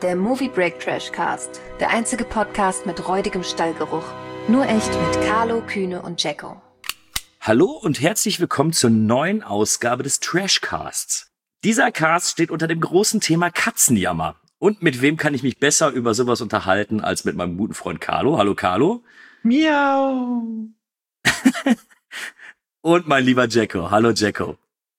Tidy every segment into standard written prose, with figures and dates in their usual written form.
Der Movie Break Trashcast. Der einzige Podcast mit räudigem Stallgeruch. Nur echt mit Carlo, Kühne und Jacko. Hallo und herzlich willkommen zur neuen Ausgabe des Trashcasts. Dieser Cast steht unter dem großen Thema Katzenjammer. Und mit wem kann ich mich besser über sowas unterhalten als mit meinem guten Freund Carlo? Hallo Carlo. Miau. Und mein lieber Jacko. Hallo Jacko.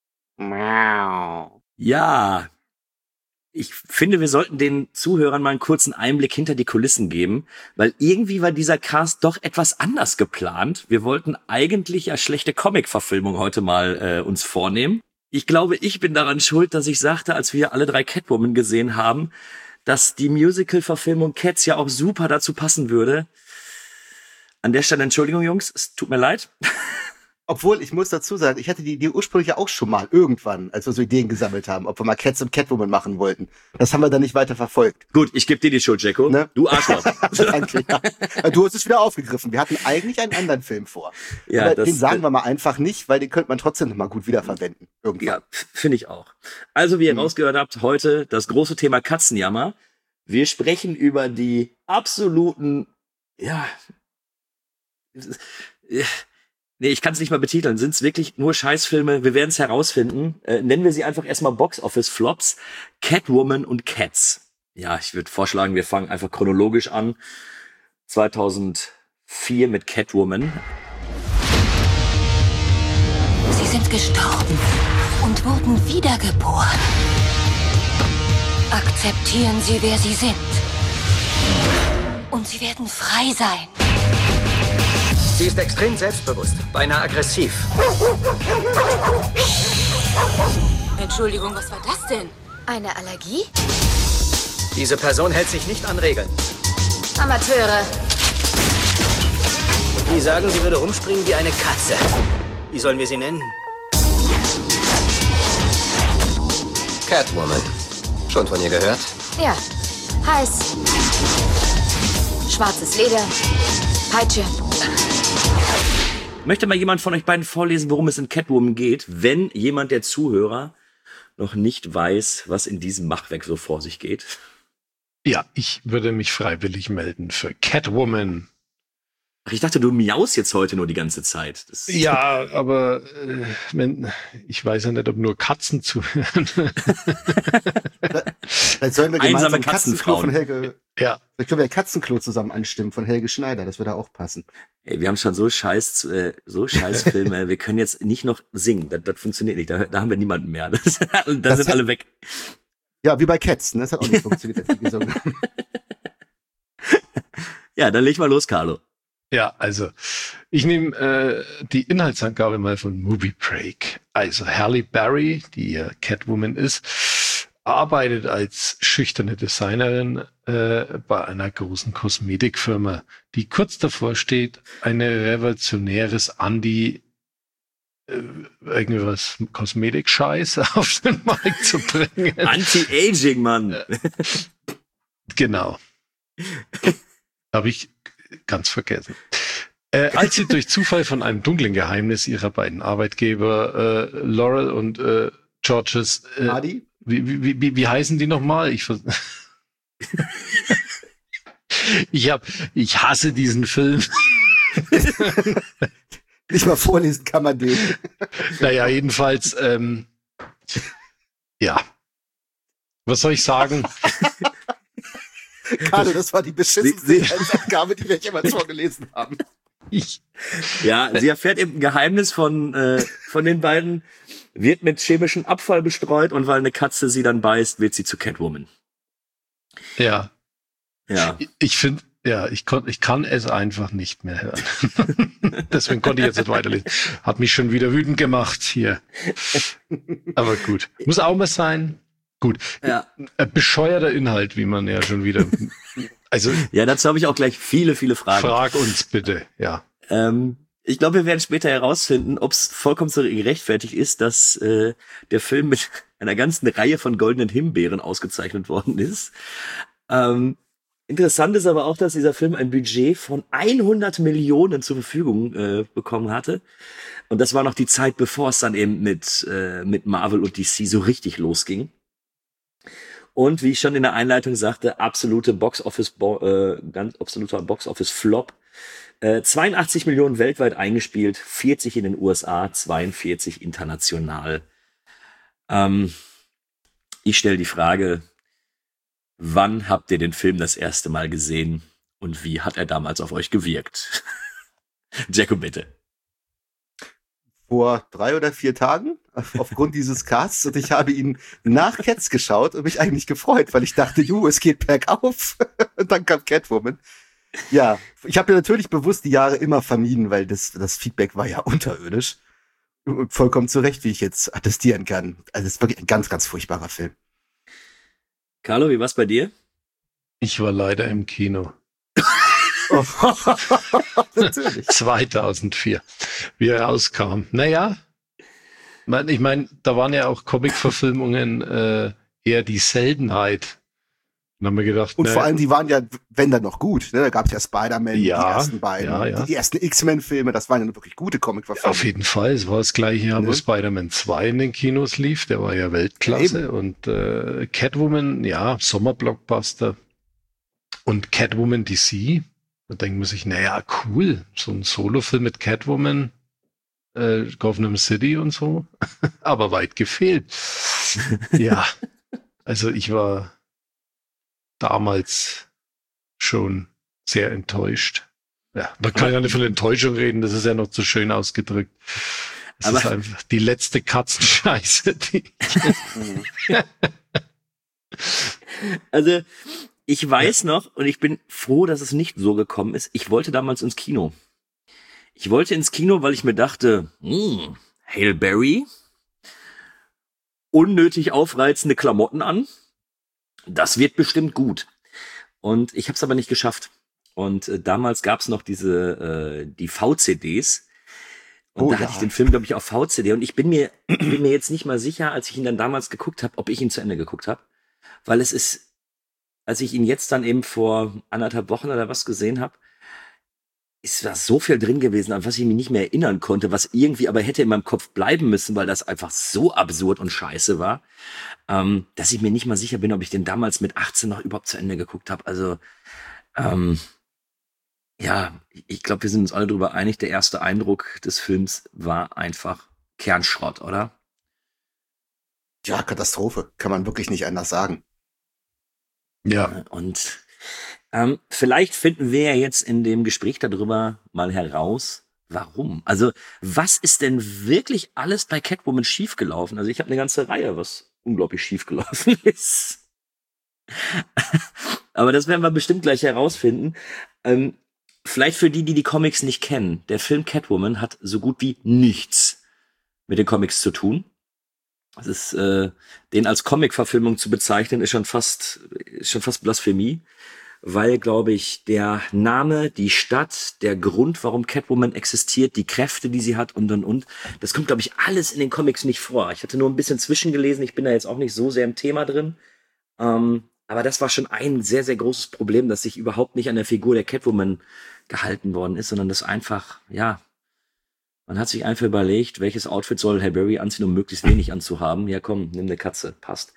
Miau. Ja, ich finde, wir sollten den Zuhörern mal einen kurzen Einblick hinter die Kulissen geben, weil irgendwie war dieser Cast doch etwas anders geplant. Wir wollten eigentlich ja schlechte Comic-Verfilmung heute mal uns vornehmen. Ich glaube, ich bin daran schuld, dass ich sagte, als wir alle 3 Catwoman gesehen haben, dass die Musical-Verfilmung Cats ja auch super dazu passen würde. An der Stelle Entschuldigung, Jungs, es tut mir leid. Obwohl, ich muss dazu sagen, ich hatte die Idee ursprünglich ja auch schon mal irgendwann, als wir so Ideen gesammelt haben, ob wir mal Cats und Catwoman machen wollten. Das haben wir dann nicht weiter verfolgt. Gut, ich gebe dir die Schuld, Jacko. Ne? Du Arschloch. Danke, ja. Du hast es wieder aufgegriffen. Wir hatten eigentlich einen anderen Film vor. Ja, den sagen wir mal einfach nicht, weil den könnte man trotzdem noch mal gut wiederverwenden. Irgendwann. Ja, finde ich auch. Also, wie ihr rausgehört habt, heute das große Thema Katzenjammer. Wir sprechen über die absoluten, nee, ich kann es nicht mal betiteln. Sind es wirklich nur Scheißfilme? Wir werden es herausfinden. Nennen wir sie einfach erstmal Box-Office-Flops. Catwoman und Cats. Ja, ich würde vorschlagen, wir fangen einfach chronologisch an. 2004 mit Catwoman. Sie sind gestorben und wurden wiedergeboren. Akzeptieren Sie, wer Sie sind. Und Sie werden frei sein. Sie ist extrem selbstbewusst, beinahe aggressiv. Entschuldigung, was war das denn? Eine Allergie? Diese Person hält sich nicht an Regeln. Amateure. Die sagen, sie würde rumspringen wie eine Katze. Wie sollen wir sie nennen? Catwoman. Schon von ihr gehört? Ja, heiß. Schwarzes Leder. Peitsche. Möchte mal jemand von euch beiden vorlesen, worum es in Catwoman geht, wenn jemand der Zuhörer noch nicht weiß, was in diesem Machwerk so vor sich geht? Ja, ich würde mich freiwillig melden für Catwoman. Ach, ich dachte, du miaust jetzt heute nur die ganze Zeit. Ja, aber ich weiß ja nicht, ob nur Katzen zuhören. Vielleicht sollen wir Einsame gemeinsam Katzenklo von Helge. Ja. Vielleicht können wir Katzenklo zusammen anstimmen von Helge Schneider. Das würde auch passen. Ey, wir haben schon so scheiß Filme. Wir können jetzt nicht noch singen. Das funktioniert nicht. Da haben wir niemanden mehr. Da sind alle weg. Ja, wie bei Cats. Ne? Das hat auch nicht funktioniert. Ja, dann leg mal los, Carlo. Ja, also ich nehme die Inhaltsangabe mal von Movie Break. Also Halle Berry, die ja Catwoman ist, arbeitet als schüchterne Designerin bei einer großen Kosmetikfirma, die kurz davor steht, eine revolutionäres irgendwas Kosmetik-Scheiß auf den Markt zu bringen. Anti-Aging, Mann. Genau. Habe ich ganz vergessen. Als sie durch Zufall von einem dunklen Geheimnis ihrer beiden Arbeitgeber Laurel und Georges Hardy? Wie heißen die nochmal? Ich hasse diesen Film. Nicht mal vorlesen kann man den. Naja, jedenfalls, ja. Was soll ich sagen? Carlo, das war die beschissenste Aufgabe, die wir jemals vorgelesen haben. Ja, sie erfährt eben ein Geheimnis von den beiden, wird mit chemischem Abfall bestreut und weil eine Katze sie dann beißt, wird sie zu Catwoman. Ja. Ja. Ich finde, ich kann es einfach nicht mehr hören. Deswegen konnte ich jetzt nicht weiterlesen. Hat mich schon wieder wütend gemacht hier. Aber gut. Muss auch mal sein. Gut. Ja. Bescheuerter Inhalt, wie man ja schon wieder. Also. Ja, dazu habe ich auch gleich viele Fragen. Frag uns bitte, ja. Ich glaube, wir werden später herausfinden, ob es vollkommen so gerechtfertigt ist, dass der Film mit einer ganzen Reihe von goldenen Himbeeren ausgezeichnet worden ist. Interessant ist aber auch, dass dieser Film ein Budget von 100 Millionen zur Verfügung bekommen hatte. Und das war noch die Zeit, bevor es dann eben mit Marvel und DC so richtig losging. Und wie ich schon in der Einleitung sagte, ganz absoluter Box-Office-Flop. 82 Millionen weltweit eingespielt, 40 in den USA, 42 international. Ich stelle die Frage, wann habt ihr den Film das erste Mal gesehen und wie hat er damals auf euch gewirkt? Jacko, bitte. Vor 3 oder 4 Tagen aufgrund dieses Casts und ich habe ihn nach Cats geschaut und mich eigentlich gefreut, weil ich dachte, es geht bergauf. Und dann kam Catwoman. Ja, ich habe ja natürlich bewusst die Jahre immer vermieden, weil das Feedback war ja unterirdisch. Und vollkommen zu Recht, wie ich jetzt attestieren kann. Also es ist wirklich ein ganz, ganz furchtbarer Film. Carlo, wie war's bei dir? Ich war leider im Kino. Natürlich. 2004, wie er rauskam. Naja, ich meine, da waren ja auch Comic-Verfilmungen eher die Seltenheit. Dann haben wir gedacht, und vor allem, die waren ja, wenn dann noch gut. Ne? Da gab es ja Spider-Man, die Ja, ersten beiden, ja. die ersten X-Men-Filme, das waren ja wirklich gute Comic-Verfilmungen. auf jeden Fall. Es war das gleiche Jahr, wo Spider-Man 2 in den Kinos lief. Der war ja Weltklasse. Ja, und Catwoman, ja, Sommerblockbuster. Und Catwoman DC. Da denkt man sich, naja, cool. So ein Solo-Film mit Catwoman, Gotham City und so. Aber weit gefehlt. Ja, also ich war damals schon sehr enttäuscht. Ja, man kann ja nicht von Enttäuschung reden, das ist ja noch zu schön ausgedrückt. Es ist einfach die letzte Katzenscheiße, Also, ich weiß noch, und ich bin froh, dass es nicht so gekommen ist, ich wollte damals ins Kino. Ich wollte ins Kino, weil ich mir dachte, Hail Berry, unnötig aufreizende Klamotten an, das wird bestimmt gut. Und ich habe es aber nicht geschafft. Und damals gab es noch die VCDs. Und da hatte ich den Film, glaube ich, auf VCD. Und ich bin mir jetzt nicht mal sicher, als ich ihn dann damals geguckt habe, ob ich ihn zu Ende geguckt habe. Weil es ist, als ich ihn jetzt dann eben vor 1,5 Wochen oder was gesehen habe, ist da so viel drin gewesen, an was ich mich nicht mehr erinnern konnte, was irgendwie aber hätte in meinem Kopf bleiben müssen, weil das einfach so absurd und scheiße war, dass ich mir nicht mal sicher bin, ob ich den damals mit 18 noch überhaupt zu Ende geguckt habe. Also, ja, ich glaube, wir sind uns alle darüber einig, der erste Eindruck des Films war einfach Kernschrott, oder? Ja, Katastrophe. Kann man wirklich nicht anders sagen. Ja. Und vielleicht finden wir ja jetzt in dem Gespräch darüber mal heraus, warum. Also, was ist denn wirklich alles bei Catwoman schiefgelaufen? Also, ich habe eine ganze Reihe, was unglaublich schiefgelaufen ist. Aber das werden wir bestimmt gleich herausfinden. Vielleicht für die Comics nicht kennen. Der Film Catwoman hat so gut wie nichts mit den Comics zu tun. Das ist, den als Comic-Verfilmung zu bezeichnen, ist schon fast Blasphemie. Weil, glaube ich, der Name, die Stadt, der Grund, warum Catwoman existiert, die Kräfte, die sie hat und, das kommt, glaube ich, alles in den Comics nicht vor. Ich hatte nur ein bisschen zwischengelesen, ich bin da jetzt auch nicht so sehr im Thema drin. Aber das war schon ein sehr, sehr großes Problem, dass sich überhaupt nicht an der Figur der Catwoman gehalten worden ist, sondern das einfach, ja, man hat sich einfach überlegt, welches Outfit soll Halle Berry anziehen, um möglichst wenig anzuhaben. Ja, komm, nimm eine Katze, passt.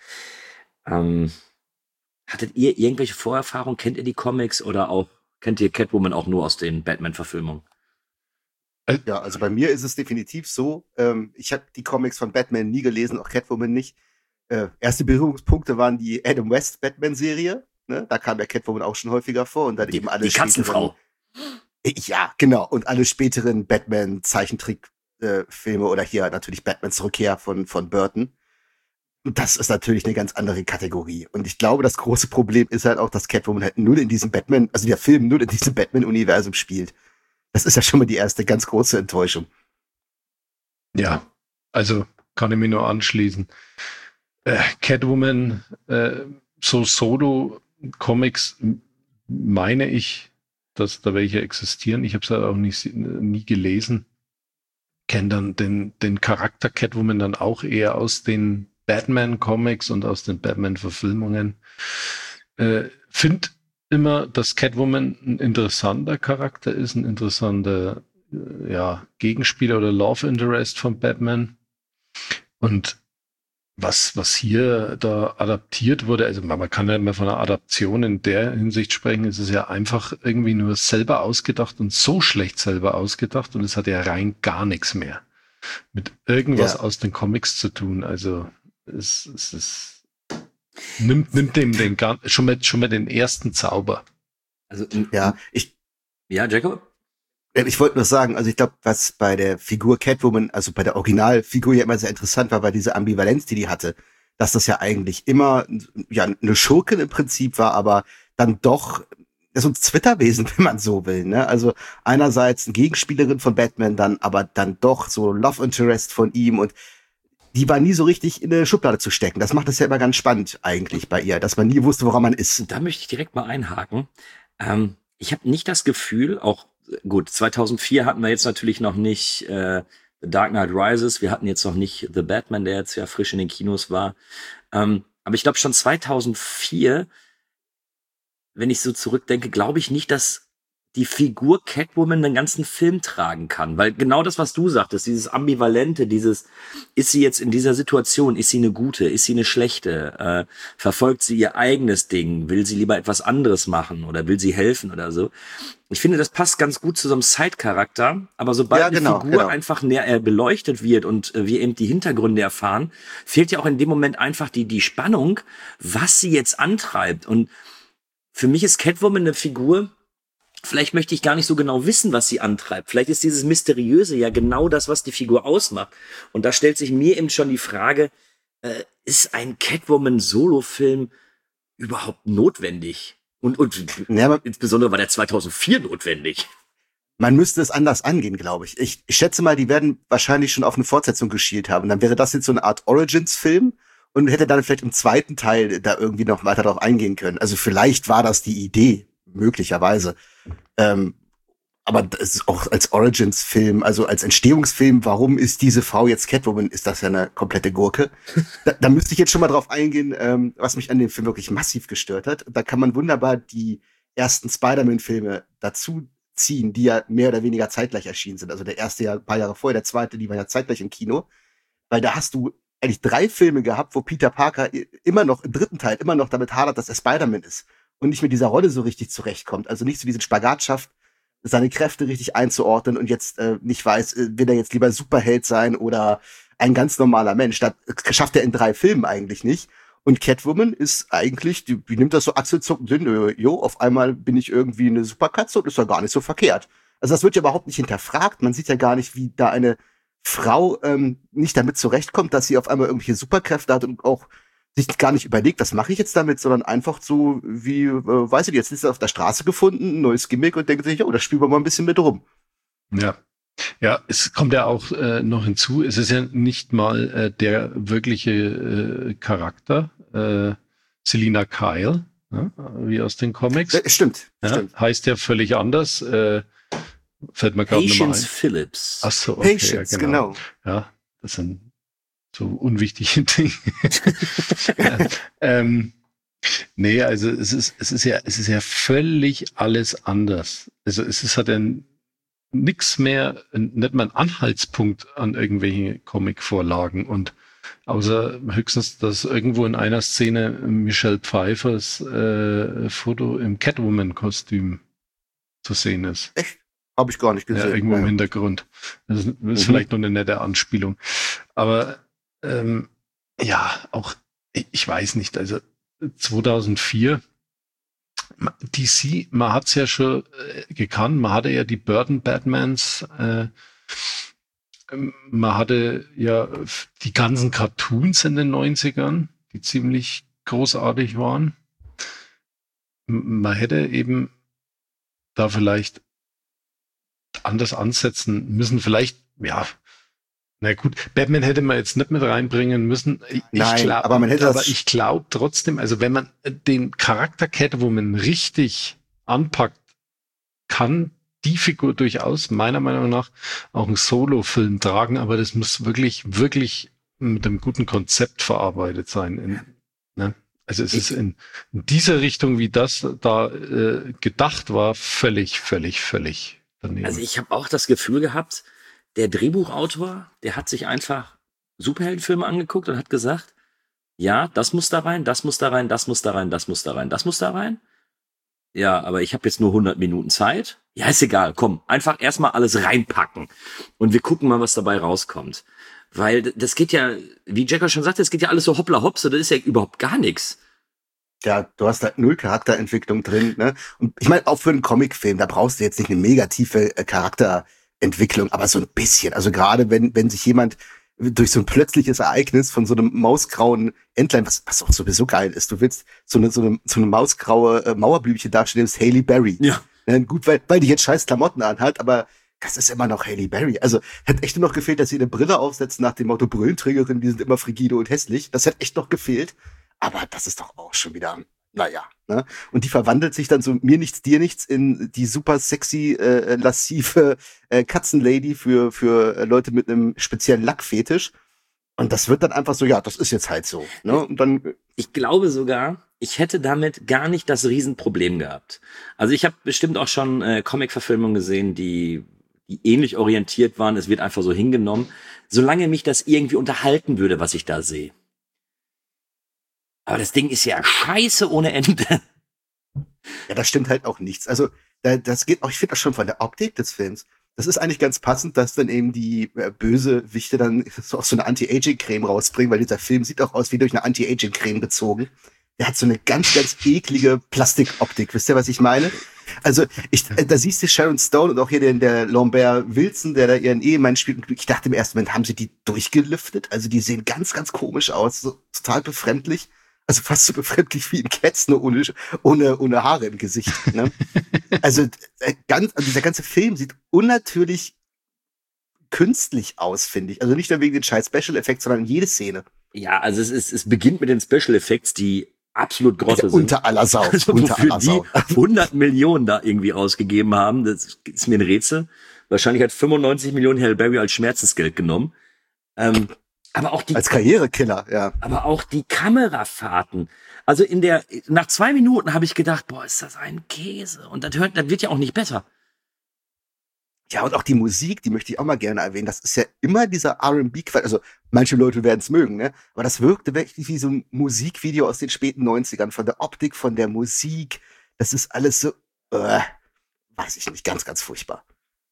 Hattet ihr irgendwelche Vorerfahrungen? Kennt ihr die Comics oder auch kennt ihr Catwoman auch nur aus den Batman-Verfilmungen? Ja, also bei mir ist es definitiv so. Ich habe die Comics von Batman nie gelesen, auch Catwoman nicht. Erste Berührungspunkte waren die Adam West Batman-Serie. Ne? Da kam ja Catwoman auch schon häufiger vor. Und dann eben alle die Katzenfrau. Ja, genau. Und alle späteren Batman-Zeichentrick-Filme oder hier natürlich Batmans Rückkehr von Burton. Und das ist natürlich eine ganz andere Kategorie. Und ich glaube, das große Problem ist halt auch, dass Catwoman halt nur in diesem Batman, also der Film nur in diesem Batman-Universum spielt. Das ist ja schon mal die erste ganz große Enttäuschung. Ja, also kann ich mich nur anschließen. Catwoman, so Solo-Comics meine ich, dass da welche existieren. Ich habe es halt auch nie gelesen. Kenne dann den Charakter Catwoman dann auch eher aus den Batman-Comics und aus den Batman-Verfilmungen. Find immer, dass Catwoman ein interessanter Charakter ist, ein interessanter Gegenspieler oder Love Interest von Batman. Und was hier da adaptiert wurde, also man kann ja immer von einer Adaption in der Hinsicht sprechen, es ist ja einfach irgendwie nur selber ausgedacht und so schlecht selber ausgedacht und es hat ja rein gar nichts mehr mit irgendwas aus den Comics zu tun. Also es ist, nimmt dem schon mal den ersten Zauber. Also Ja, Jacob? Ich wollte nur sagen, also ich glaube, was bei der Figur Catwoman, also bei der Originalfigur ja immer sehr interessant war diese Ambivalenz, die hatte, dass das ja eigentlich immer ja eine Schurkin im Prinzip war, aber dann doch so ein Zwitterwesen, wenn man so will, ne? Also einerseits eine Gegenspielerin von Batman, dann aber dann doch so Love Interest von ihm und die war nie so richtig in eine Schublade zu stecken. Das macht es ja immer ganz spannend eigentlich bei ihr, dass man nie wusste, woran man ist. Da möchte ich direkt mal einhaken. Ich habe nicht das Gefühl, auch gut, 2004 hatten wir jetzt natürlich noch nicht The Dark Knight Rises, wir hatten jetzt noch nicht The Batman, der jetzt ja frisch in den Kinos war. Aber ich glaube schon 2004, wenn ich so zurückdenke, glaube ich nicht, dass die Figur Catwoman den ganzen Film tragen kann. Weil genau das, was du sagtest, dieses Ambivalente, ist sie jetzt in dieser Situation, ist sie eine gute, ist sie eine schlechte, verfolgt sie ihr eigenes Ding, will sie lieber etwas anderes machen oder will sie helfen oder so. Ich finde, das passt ganz gut zu so einem Side-Charakter, aber sobald die Figur einfach näher beleuchtet wird und wir eben die Hintergründe erfahren, fehlt ja auch in dem Moment einfach die Spannung, was sie jetzt antreibt. Und für mich ist Catwoman eine Figur, vielleicht möchte ich gar nicht so genau wissen, was sie antreibt. Vielleicht ist dieses Mysteriöse ja genau das, was die Figur ausmacht. Und da stellt sich mir eben schon die Frage, ist ein Catwoman-Solo-Film überhaupt notwendig? Und insbesondere war der 2004 notwendig. Man müsste es anders angehen, glaube ich. Ich schätze mal, die werden wahrscheinlich schon auf eine Fortsetzung geschielt haben. Dann wäre das jetzt so eine Art Origins-Film und hätte dann vielleicht im zweiten Teil da irgendwie noch weiter drauf eingehen können. Also vielleicht war das die Idee, möglicherweise. Aber das ist auch als Origins-Film, also als Entstehungsfilm, warum ist diese Frau jetzt Catwoman, ist das ja eine komplette Gurke. Da müsste ich jetzt schon mal drauf eingehen, was mich an dem Film wirklich massiv gestört hat. Da kann man wunderbar die ersten Spider-Man-Filme dazu ziehen, die ja mehr oder weniger zeitgleich erschienen sind. Also der erste ja ein paar Jahre vorher, der zweite, die waren ja zeitgleich im Kino. Weil da hast du eigentlich 3 Filme gehabt, wo Peter Parker immer noch, im dritten Teil, immer noch damit hadert, dass er Spider-Man ist. Und nicht mit dieser Rolle so richtig zurechtkommt. Also nicht so diesen Spagat schafft, seine Kräfte richtig einzuordnen und jetzt nicht weiß, will er jetzt lieber Superheld sein oder ein ganz normaler Mensch. Das schafft er in 3 Filmen eigentlich nicht. Und Catwoman ist eigentlich, die nimmt das so achselzuckend hin, auf einmal bin ich irgendwie eine Superkatze und ist ja gar nicht so verkehrt. Also das wird ja überhaupt nicht hinterfragt. Man sieht ja gar nicht, wie da eine Frau nicht damit zurechtkommt, dass sie auf einmal irgendwelche Superkräfte hat und auch sich gar nicht überlegt, was mache ich jetzt damit, sondern einfach so wie, weiß ich, jetzt ist er auf der Straße gefunden, ein neues Gimmick und denkt sich, das spielen wir mal ein bisschen mit rum. Ja. Ja, es kommt ja auch noch hinzu, es ist ja nicht mal der wirkliche Charakter, Selina Kyle, wie aus den Comics. Stimmt, stimmt. Heißt ja völlig anders. Fällt mir gerade nochmal ein. Patience Phillips. Ach so, okay, Patience, ja, genau. Ja, das sind so unwichtige Dinge. Nee, also es ist ja völlig alles anders. Also es hat ja nix mehr, nicht mal ein Anhaltspunkt an irgendwelche Comic-Vorlagen und außer höchstens, dass irgendwo in einer Szene Michelle Pfeiffers Foto im Catwoman-Kostüm zu sehen ist. Echt? Habe ich gar nicht gesehen. Ja, irgendwo im Hintergrund. Das ist vielleicht nur eine nette Anspielung. Aber ja, auch, ich weiß nicht, also 2004 DC, man hat's ja schon gekannt, man hatte ja die Burton Batmans, man hatte ja die ganzen Cartoons in den 90ern, die ziemlich großartig waren. Man hätte eben da vielleicht anders ansetzen müssen, vielleicht, ja, na gut, Batman hätte man jetzt nicht mit reinbringen müssen. Ich glaube trotzdem, also wenn man den Charakter Catwoman richtig anpackt, kann die Figur durchaus meiner Meinung nach auch einen Solo-Film tragen, aber das muss wirklich, wirklich mit einem guten Konzept verarbeitet sein. Also es ist in dieser Richtung, wie das da gedacht war, völlig daneben. Also ich habe auch das Gefühl gehabt, der Drehbuchautor, der hat sich einfach Superheldenfilme angeguckt und hat gesagt, Ja, das muss da rein, das muss da rein, das muss da rein, das muss da rein, das muss da rein. Ja, aber ich habe jetzt nur 100 Minuten Zeit. Ja, ist egal, komm, einfach erstmal alles reinpacken. Und wir gucken mal, was dabei rauskommt. Weil das geht ja, wie Jacker schon sagte, es geht ja alles so hoppla hopp, so das ist ja überhaupt gar nichts. Ja, du hast halt 0 Charakterentwicklung drin, ne? Und ich meine, auch für einen Comicfilm, da brauchst du jetzt nicht eine mega tiefe Charakterentwicklung, aber so ein bisschen. Also gerade wenn sich jemand durch so ein plötzliches Ereignis von so einem mausgrauen Entlein, was auch sowieso geil ist, du willst so eine mausgraue Mauerblümchen darstellen, das ist Halle Berry. Ja. Gut, weil die jetzt scheiß Klamotten anhat, aber das ist immer noch Halle Berry. Also, hätte echt nur noch gefehlt, dass sie eine Brille aufsetzt nach dem Motto Brillenträgerin, die sind immer frigide und hässlich. Das hätte echt noch gefehlt. Aber das ist doch auch schon wieder, naja, ne? Und die verwandelt sich dann so mir nichts, dir nichts in die super sexy, lassive Katzenlady für Leute mit einem speziellen Lackfetisch. Und das wird dann einfach so, ja, das ist jetzt halt so, ne? Und dann. Ich glaube sogar, ich hätte damit gar nicht das Riesenproblem gehabt. Also ich habe bestimmt auch schon Comic-Verfilmungen gesehen, die ähnlich orientiert waren. Es wird einfach so hingenommen. Solange mich das irgendwie unterhalten würde, was ich da sehe. Aber das Ding ist ja scheiße ohne Ende. Ja, das stimmt halt auch nichts. Also, das geht auch, ich finde das schon von der Optik des Films. Das ist eigentlich ganz passend, dass dann eben die Bösewichte dann so eine Anti-Aging-Creme rausbringen, weil dieser Film sieht auch aus wie durch eine Anti-Aging-Creme gezogen. Der hat so eine ganz, ganz eklige Plastikoptik. Wisst ihr, was ich meine? Also, da siehst du Sharon Stone und auch hier der Lambert Wilson, der da ihren Ehemann spielt. Und ich dachte im ersten Moment, haben sie die durchgelüftet? Also, die sehen ganz, ganz komisch aus, so total befremdlich. Also fast so befremdlich wie in Cats, nur ohne Haare im Gesicht. Ne? Also dieser ganze Film sieht unnatürlich künstlich aus, finde ich. Also nicht nur wegen den scheiß Special Effects, sondern jede Szene. Ja, also es beginnt mit den Special Effects, die absolut grosse sind. Unter aller Sau. Also unter aller Sau. Die 100 Millionen da irgendwie ausgegeben haben, das ist mir ein Rätsel. Wahrscheinlich hat 95 Millionen Halle Berry als Schmerzensgeld genommen. Aber auch die als Karrierekiller, ja. Aber auch die Kamerafahrten. Also nach 2 Minuten habe ich gedacht, boah, ist das ein Käse. Und das wird ja auch nicht besser. Ja, und auch die Musik, die möchte ich auch mal gerne erwähnen. Das ist ja immer dieser R&B-Quatsch. Also manche Leute werden es mögen, ne? Aber das wirkte wirklich wie so ein Musikvideo aus den späten 90ern. Von der Optik, von der Musik. Das ist alles so, weiß ich nicht, ganz, ganz furchtbar.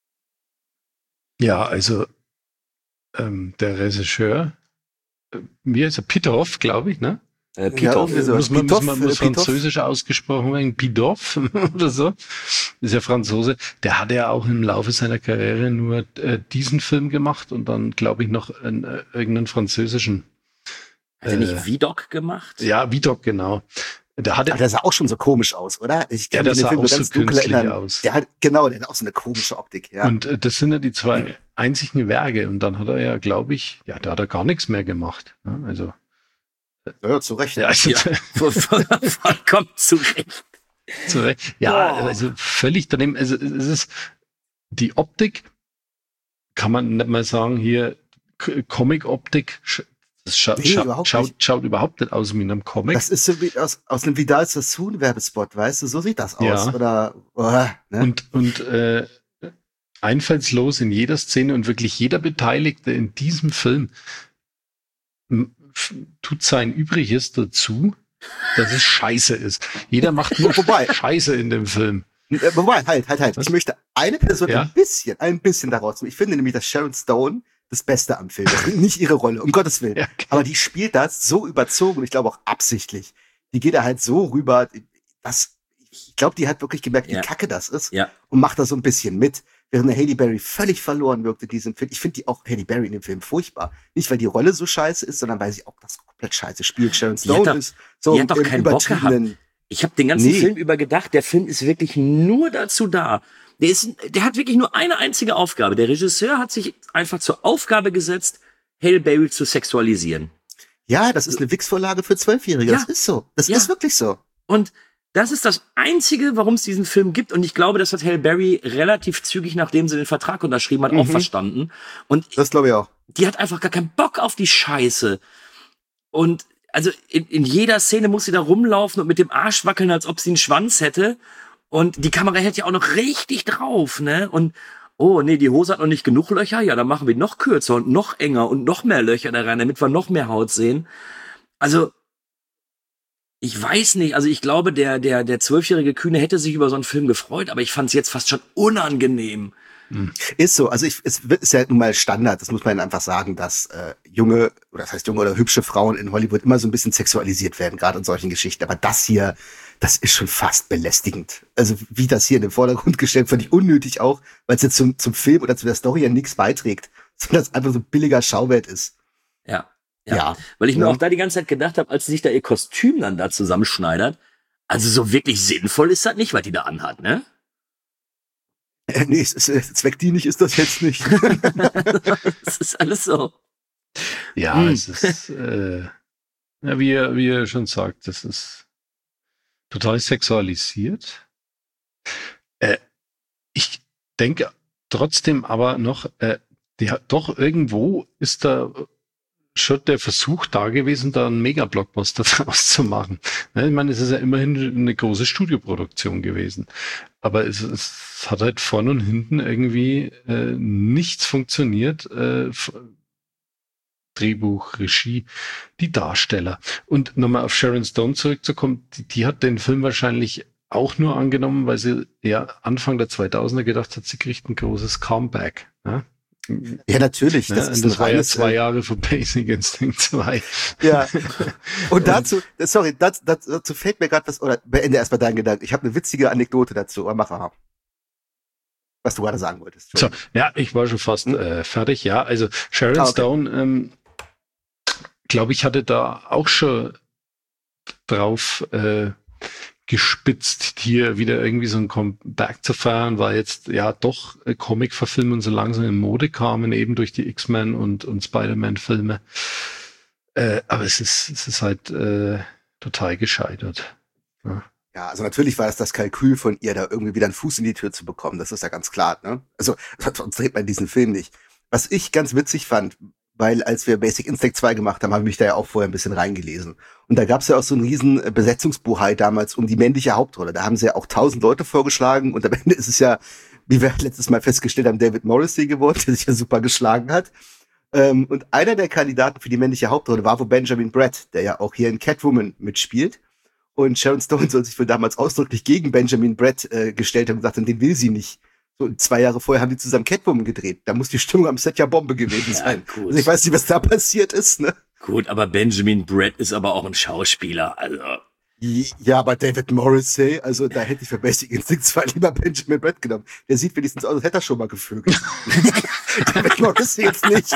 Ja, also der Regisseur, wie heißt er? Pitoff, glaube ich, ne? Pitoff. Ja, muss französisch ausgesprochen werden, Pitoff oder so. Ist ja Franzose. Der hat ja auch im Laufe seiner Karriere nur diesen Film gemacht und dann, glaube ich, noch irgendeinen französischen. Hat er nicht Vidocq gemacht? Ja, Vidocq, genau. Aber der sah auch schon so komisch aus, oder? Ich kann der sah Film auch so künstlich aus. Der hat auch so eine komische Optik, ja. Und das sind ja die 2 einzigen Werke. Und dann hat er ja, glaube ich, da hat er gar nichts mehr gemacht. Ja, also. Ja, zu Recht. Ja, also, vollkommen zu Recht. Zu Recht. Ja, also völlig daneben. Also es ist die Optik, kann man nicht mal sagen, hier Comic-Optik. Das schaut überhaupt nicht aus wie in einem Comic. Das ist so wie aus einem Vidal Sassoon Werbespot, weißt du? So sieht das aus. Ja. Oder, ne? Und einfallslos in jeder Szene und wirklich jeder Beteiligte in diesem Film tut sein Übriges dazu, dass es scheiße ist. Jeder macht nur Scheiße in dem Film. Wobei, halt. Ich möchte eine Person ein bisschen daraus tun. Ich finde nämlich, dass Sharon Stone das Beste am Film. Das ist nicht ihre Rolle, um Gottes Willen. Ja, okay. Aber die spielt das so überzogen und ich glaube auch absichtlich. Die geht da halt so rüber, dass ich glaube, die hat wirklich gemerkt, wie kacke das ist und macht da so ein bisschen mit. Während Halle Berry völlig verloren wirkt in diesem Film. Ich finde die auch Halle Berry in dem Film furchtbar. Nicht, weil die Rolle so scheiße ist, sondern weil sie auch das komplett scheiße spielt. Sharon Stone ist so die hat doch keinen Bock gehabt. Ich habe den ganzen Film über gedacht, der Film ist wirklich nur dazu da. Der hat wirklich nur eine einzige Aufgabe. Der Regisseur hat sich einfach zur Aufgabe gesetzt, Halle Berry zu sexualisieren. Ja, das ist eine Wix-Vorlage für 12-Jährige. Das ist so. Das ist wirklich so. Und das ist das Einzige, warum es diesen Film gibt. Und ich glaube, das hat Halle Berry relativ zügig, nachdem sie den Vertrag unterschrieben hat, auch verstanden. Und das glaube ich auch. Die hat einfach gar keinen Bock auf die Scheiße. Und also in jeder Szene muss sie da rumlaufen und mit dem Arsch wackeln, als ob sie einen Schwanz hätte. Und die Kamera hält ja auch noch richtig drauf, ne? Und die Hose hat noch nicht genug Löcher. Ja, dann machen wir noch kürzer und noch enger und noch mehr Löcher da rein, damit wir noch mehr Haut sehen. Also Ich weiß nicht, also ich glaube, der 12-jährige Kühne hätte sich über so einen Film gefreut, aber ich fand es jetzt fast schon unangenehm. Ist so, also es ist ja nun mal Standard, das muss man einfach sagen, dass junge oder hübsche Frauen in Hollywood immer so ein bisschen sexualisiert werden, gerade in solchen Geschichten. Aber das hier, das ist schon fast belästigend. Also wie das hier in den Vordergrund gestellt, fand ich unnötig auch, weil es jetzt zum Film oder zu der Story ja nichts beiträgt, sondern es einfach so ein billiger Schauwert ist. Ja. Weil ich mir auch da die ganze Zeit gedacht habe, als sie sich da ihr Kostüm dann da zusammenschneidert, also so wirklich sinnvoll ist das nicht, was die da anhat, ne? Nee, es ist zweckdienlich ist das jetzt nicht. Das ist alles so. Ja, es ist, wie ihr schon sagt, das ist total sexualisiert. Ich denke trotzdem aber noch, doch irgendwo ist da schon der Versuch da gewesen, da einen Mega-Blockbuster draus zu machen. Ich meine, es ist ja immerhin eine große Studioproduktion gewesen. Aber es hat halt vorne und hinten irgendwie nichts funktioniert. Drehbuch, Regie, die Darsteller. Und nochmal auf Sharon Stone zurückzukommen, die hat den Film wahrscheinlich auch nur angenommen, weil sie ja Anfang der 2000er gedacht hat, sie kriegt ein großes Comeback. Ja? Ja, natürlich. Das war ja 2 Jahre für Basic Instinct 2. Ja. Und dazu fällt mir gerade was, oder beende erstmal deinen Gedanken. Ich habe eine witzige Anekdote dazu, aber mach mal. Was du gerade sagen wolltest. So, ja, ich war schon fast fertig. Ja, also Sharon Stone, glaube ich, hatte da auch schon drauf gespitzt, hier wieder irgendwie so ein Comeback zu feiern, weil jetzt ja doch Comic-Verfilmungen so langsam in Mode kamen, eben durch die X-Men und Spider-Man-Filme. Aber es ist halt total gescheitert. Ja. Ja, also natürlich war es das Kalkül von ihr, da irgendwie wieder einen Fuß in die Tür zu bekommen. Das ist ja ganz klar, ne? Also, sonst dreht man diesen Film nicht. Was ich ganz witzig fand, weil als wir Basic Instinct 2 gemacht haben, habe ich mich da ja auch vorher ein bisschen reingelesen. Und da gab es ja auch so einen riesen Besetzungsbuhai damals um die männliche Hauptrolle. Da haben sie ja auch 1000 Leute vorgeschlagen und am Ende ist es ja, wie wir letztes Mal festgestellt haben, David Morrissey geworden, der sich ja super geschlagen hat. Und einer der Kandidaten für die männliche Hauptrolle war wohl Benjamin Bratt, der ja auch hier in Catwoman mitspielt. Und Sharon Stone soll sich wohl damals ausdrücklich gegen Benjamin Bratt gestellt haben und gesagt haben, den will sie nicht. So 2 Jahre vorher haben die zusammen Catwoman gedreht. Da muss die Stimmung am Set ja Bombe gewesen sein. Gut. Also ich weiß nicht, was da passiert ist, ne? Gut, aber Benjamin Bratt ist aber auch ein Schauspieler, also. Ja, aber David Morrissey, also da hätte ich für Basic Instinct 2 lieber Benjamin Bratt genommen. Der sieht wenigstens aus, als hätte er schon mal gevögelt. David Morrissey jetzt nicht.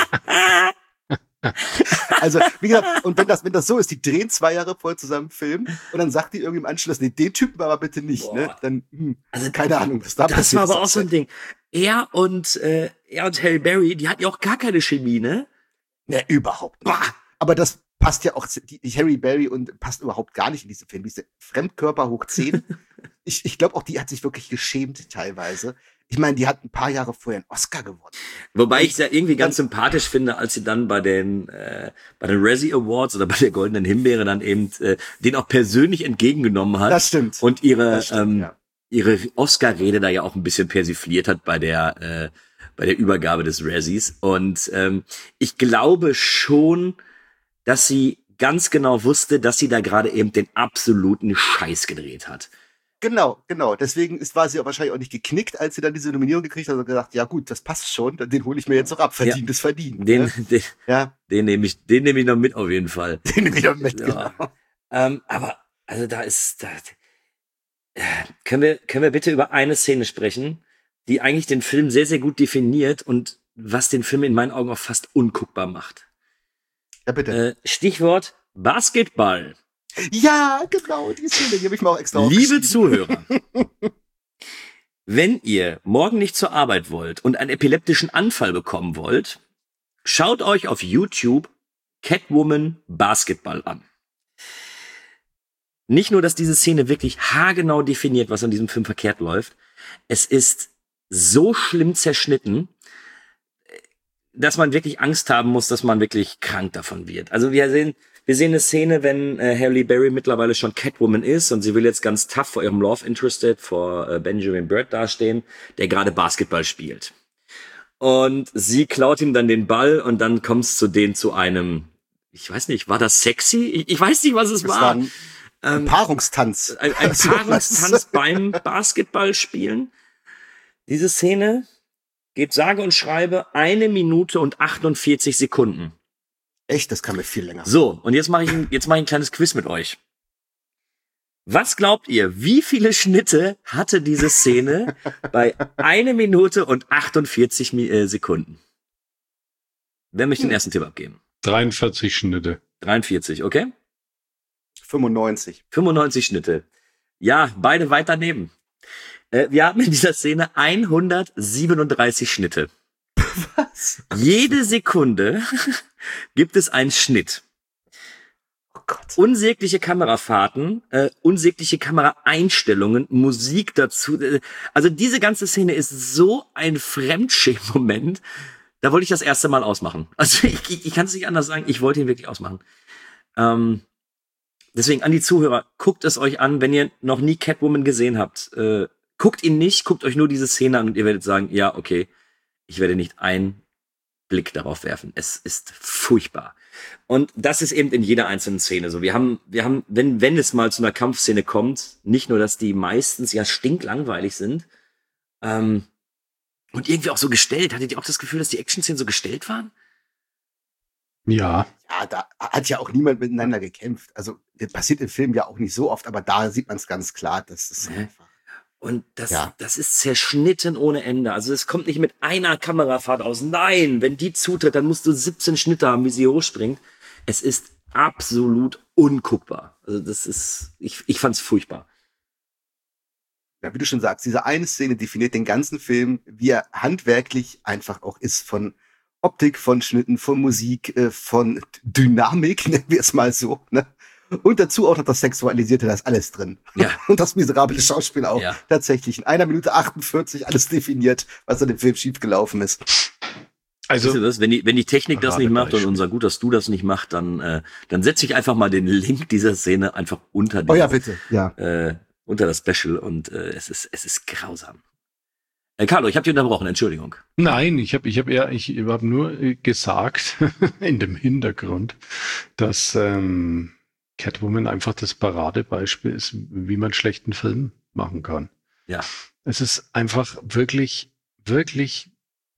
Also, wie gesagt, und wenn das so ist, die drehen 2 Jahre vorher zusammen Film und dann sagt die irgendwie im Anschluss, nee, den Typen aber bitte nicht, ne? Dann, also keine Ahnung, was da passiert. Das war aber auch so ein Ding. Er und Halle Berry, die hatten ja auch gar keine Chemie, ne? Ne, überhaupt nicht. Aber das passt ja auch, die Halle Berry und passt überhaupt gar nicht in diesen Film. Diese Fremdkörper hoch 10. Ich glaube auch, die hat sich wirklich geschämt teilweise. Ich meine, die hat ein paar Jahre vorher einen Oscar gewonnen. Wobei ich es ja irgendwie ganz sympathisch finde, als sie dann bei den Razzie Awards oder bei der Goldenen Himbeere dann eben den auch persönlich entgegengenommen hat. Das stimmt. Und ihre Oscar-Rede da ja auch ein bisschen persifliert hat bei der Übergabe des Razzies. Und ich glaube schon, dass sie ganz genau wusste, dass sie da gerade eben den absoluten Scheiß gedreht hat. Genau. Deswegen war sie wahrscheinlich auch nicht geknickt, als sie dann diese Nominierung gekriegt hat und gesagt, ja gut, das passt schon, den hole ich mir jetzt noch ab. Verdient ist verdient. Den nehme ich noch mit auf jeden Fall. Den nehme ich noch mit, ja. Genau. Aber, also können wir bitte über eine Szene sprechen, die eigentlich den Film sehr, sehr gut definiert und was den Film in meinen Augen auch fast unguckbar macht. Ja, bitte. Stichwort Basketball. Ja, genau, die Szene, die habe ich mir auch extra Liebe Zuhörer, wenn ihr morgen nicht zur Arbeit wollt und einen epileptischen Anfall bekommen wollt, schaut euch auf YouTube Catwoman Basketball an. Nicht nur, dass diese Szene wirklich haargenau definiert, was an diesem Film verkehrt läuft, es ist so schlimm zerschnitten, dass man wirklich Angst haben muss, dass man wirklich krank davon wird. Also wir sehen eine Szene, wenn Halle Berry mittlerweile schon Catwoman ist und sie will jetzt ganz tough vor ihrem Love Interested, vor Benjamin Bratt dastehen, der gerade Basketball spielt. Und sie klaut ihm dann den Ball und dann kommt es zu einem, ich weiß nicht, war das sexy? Ich weiß nicht, was es war. Paarungstanz. Ein Paarungstanz beim Basketballspielen. Diese Szene geht sage und schreibe 1 Minute und 48 Sekunden. Echt, das kam mir viel länger. So, und jetzt mache ich ein kleines Quiz mit euch. Was glaubt ihr, wie viele Schnitte hatte diese Szene bei 1 Minute und 48 Sekunden? Wer möchte den ersten Tipp abgeben? 43 Schnitte. 43, okay? 95. 95 Schnitte. Ja, beide weit daneben. Wir haben in dieser Szene 137 Schnitte. Was? Jede Sekunde gibt es einen Schnitt. Oh Gott. Unsägliche Kamerafahrten, unsägliche Kameraeinstellungen, Musik dazu. Also diese ganze Szene ist so ein Fremdschämen-Moment. Da wollte ich das erste Mal ausmachen. Also ich kann es nicht anders sagen. Ich wollte ihn wirklich ausmachen. Deswegen an die Zuhörer, guckt es euch an, wenn ihr noch nie Catwoman gesehen habt. Guckt ihn nicht, guckt euch nur diese Szene an und ihr werdet sagen, ja, okay, ich werde nicht einen Blick darauf werfen. Es ist furchtbar. Und das ist eben in jeder einzelnen Szene so. Wir haben, wenn es mal zu einer Kampfszene kommt, nicht nur, dass die meistens ja stinklangweilig sind, und irgendwie auch so gestellt. Hattet ihr auch das Gefühl, dass die Action-Szenen so gestellt waren? Ja. Ja, da hat ja auch niemand miteinander gekämpft. Also, das passiert im Film ja auch nicht so oft, aber da sieht man es ganz klar, dass es einfach. Und das ist zerschnitten ohne Ende. Also es kommt nicht mit einer Kamerafahrt aus. Nein, wenn die zutritt, dann musst du 17 Schnitte haben, wie sie hochspringt. Es ist absolut unguckbar. Also das ist, ich fand's furchtbar. Ja, wie du schon sagst, diese eine Szene definiert den ganzen Film, wie er handwerklich einfach auch ist, von Optik, von Schnitten, von Musik, von Dynamik, nennen wir es mal so, ne? Und dazu auch noch das Sexualisierte, da ist alles drin. Ja. Und das miserable Schauspiel auch. Ja. Tatsächlich in 1 Minute 48 alles definiert, was an dem Film schiefgelaufen ist. Also, Weißt du was? Wenn die Technik das nicht macht und Paradebeispiel. unser Gut, dass du das nicht machst, dann setze ich einfach mal den Link dieser Szene einfach unter Oh ja, bitte. Ja. unter das Special und es ist grausam. Carlo, ich habe dich unterbrochen, Entschuldigung. nein, ich hab nur gesagt, in dem Hintergrund, dass Catwoman einfach das Paradebeispiel ist, wie man schlechten Film machen kann. Ja. Es ist einfach wirklich, wirklich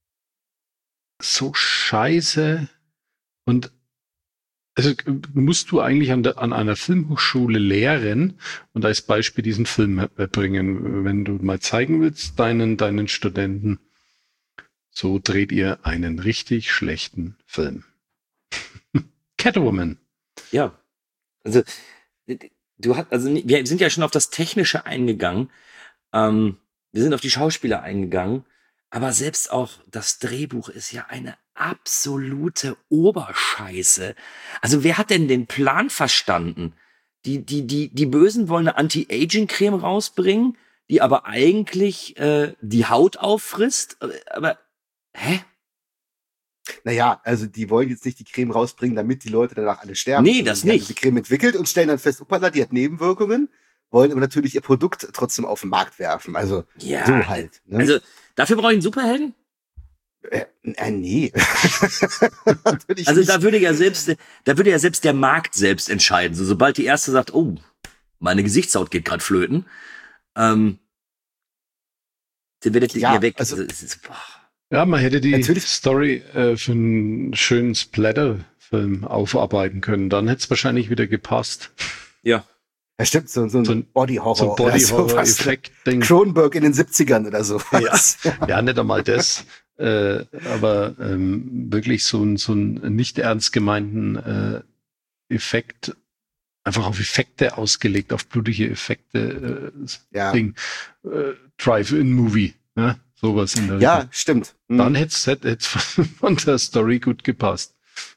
so scheiße und also musst du eigentlich an einer Filmhochschule lehren und als Beispiel diesen Film bringen, wenn du mal zeigen willst deinen Studenten, so dreht ihr einen richtig schlechten Film. Catwoman. Ja. Also wir sind ja schon auf das Technische eingegangen. Wir sind auf die Schauspieler eingegangen. Aber selbst auch das Drehbuch ist ja eine absolute Oberscheiße. Also wer hat denn den Plan verstanden? Die Bösen wollen eine Anti-Aging-Creme rausbringen, die aber eigentlich die Haut auffrisst. Aber, hä? Naja, also die wollen jetzt nicht die Creme rausbringen, damit die Leute danach alle sterben. Nee, das Die haben nicht. Die Creme entwickelt und stellen dann fest, uppala, die hat Nebenwirkungen, wollen aber natürlich ihr Produkt trotzdem auf den Markt werfen. Also Ja, so halt. Ne? Also dafür brauche ich einen Superhelden? Nee. Natürlich Also nicht. da würde ja selbst der Markt selbst entscheiden. So, sobald die erste sagt, oh, meine Gesichtshaut geht gerade flöten, dann werdet ihr Ja, weg. also- es ist, boah. Ja, man hätte die Natürlich. Story für einen schönen Splatter-Film aufarbeiten können. Dann hätte es wahrscheinlich wieder gepasst. Ja. Ja, stimmt, so ein Body-Horror. So ein oder sowas. Body-Horror-Effekt-Ding. Cronenberg in den 70ern oder so. Ja, nicht einmal das. Aber wirklich so ein nicht ernst gemeinten Effekt, einfach auf Effekte ausgelegt, auf blutige Effekte Ja. Ding. Drive-In-Movie, ne? Sowas in der Ja, Richtung. stimmt. Hm. Dann hätte es von der Story gut gepasst.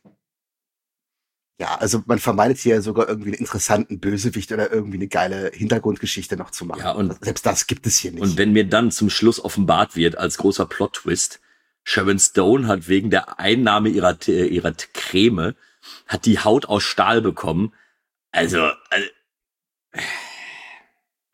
Ja, also man vermeidet hier sogar irgendwie einen interessanten Bösewicht oder irgendwie eine geile Hintergrundgeschichte noch zu machen. Ja, und- selbst das gibt es hier nicht. Und wenn mir dann zum Schluss offenbart wird, als großer Plot-Twist, Sharon Stone hat wegen der Einnahme ihrer Creme, hat die Haut aus Stahl bekommen. Also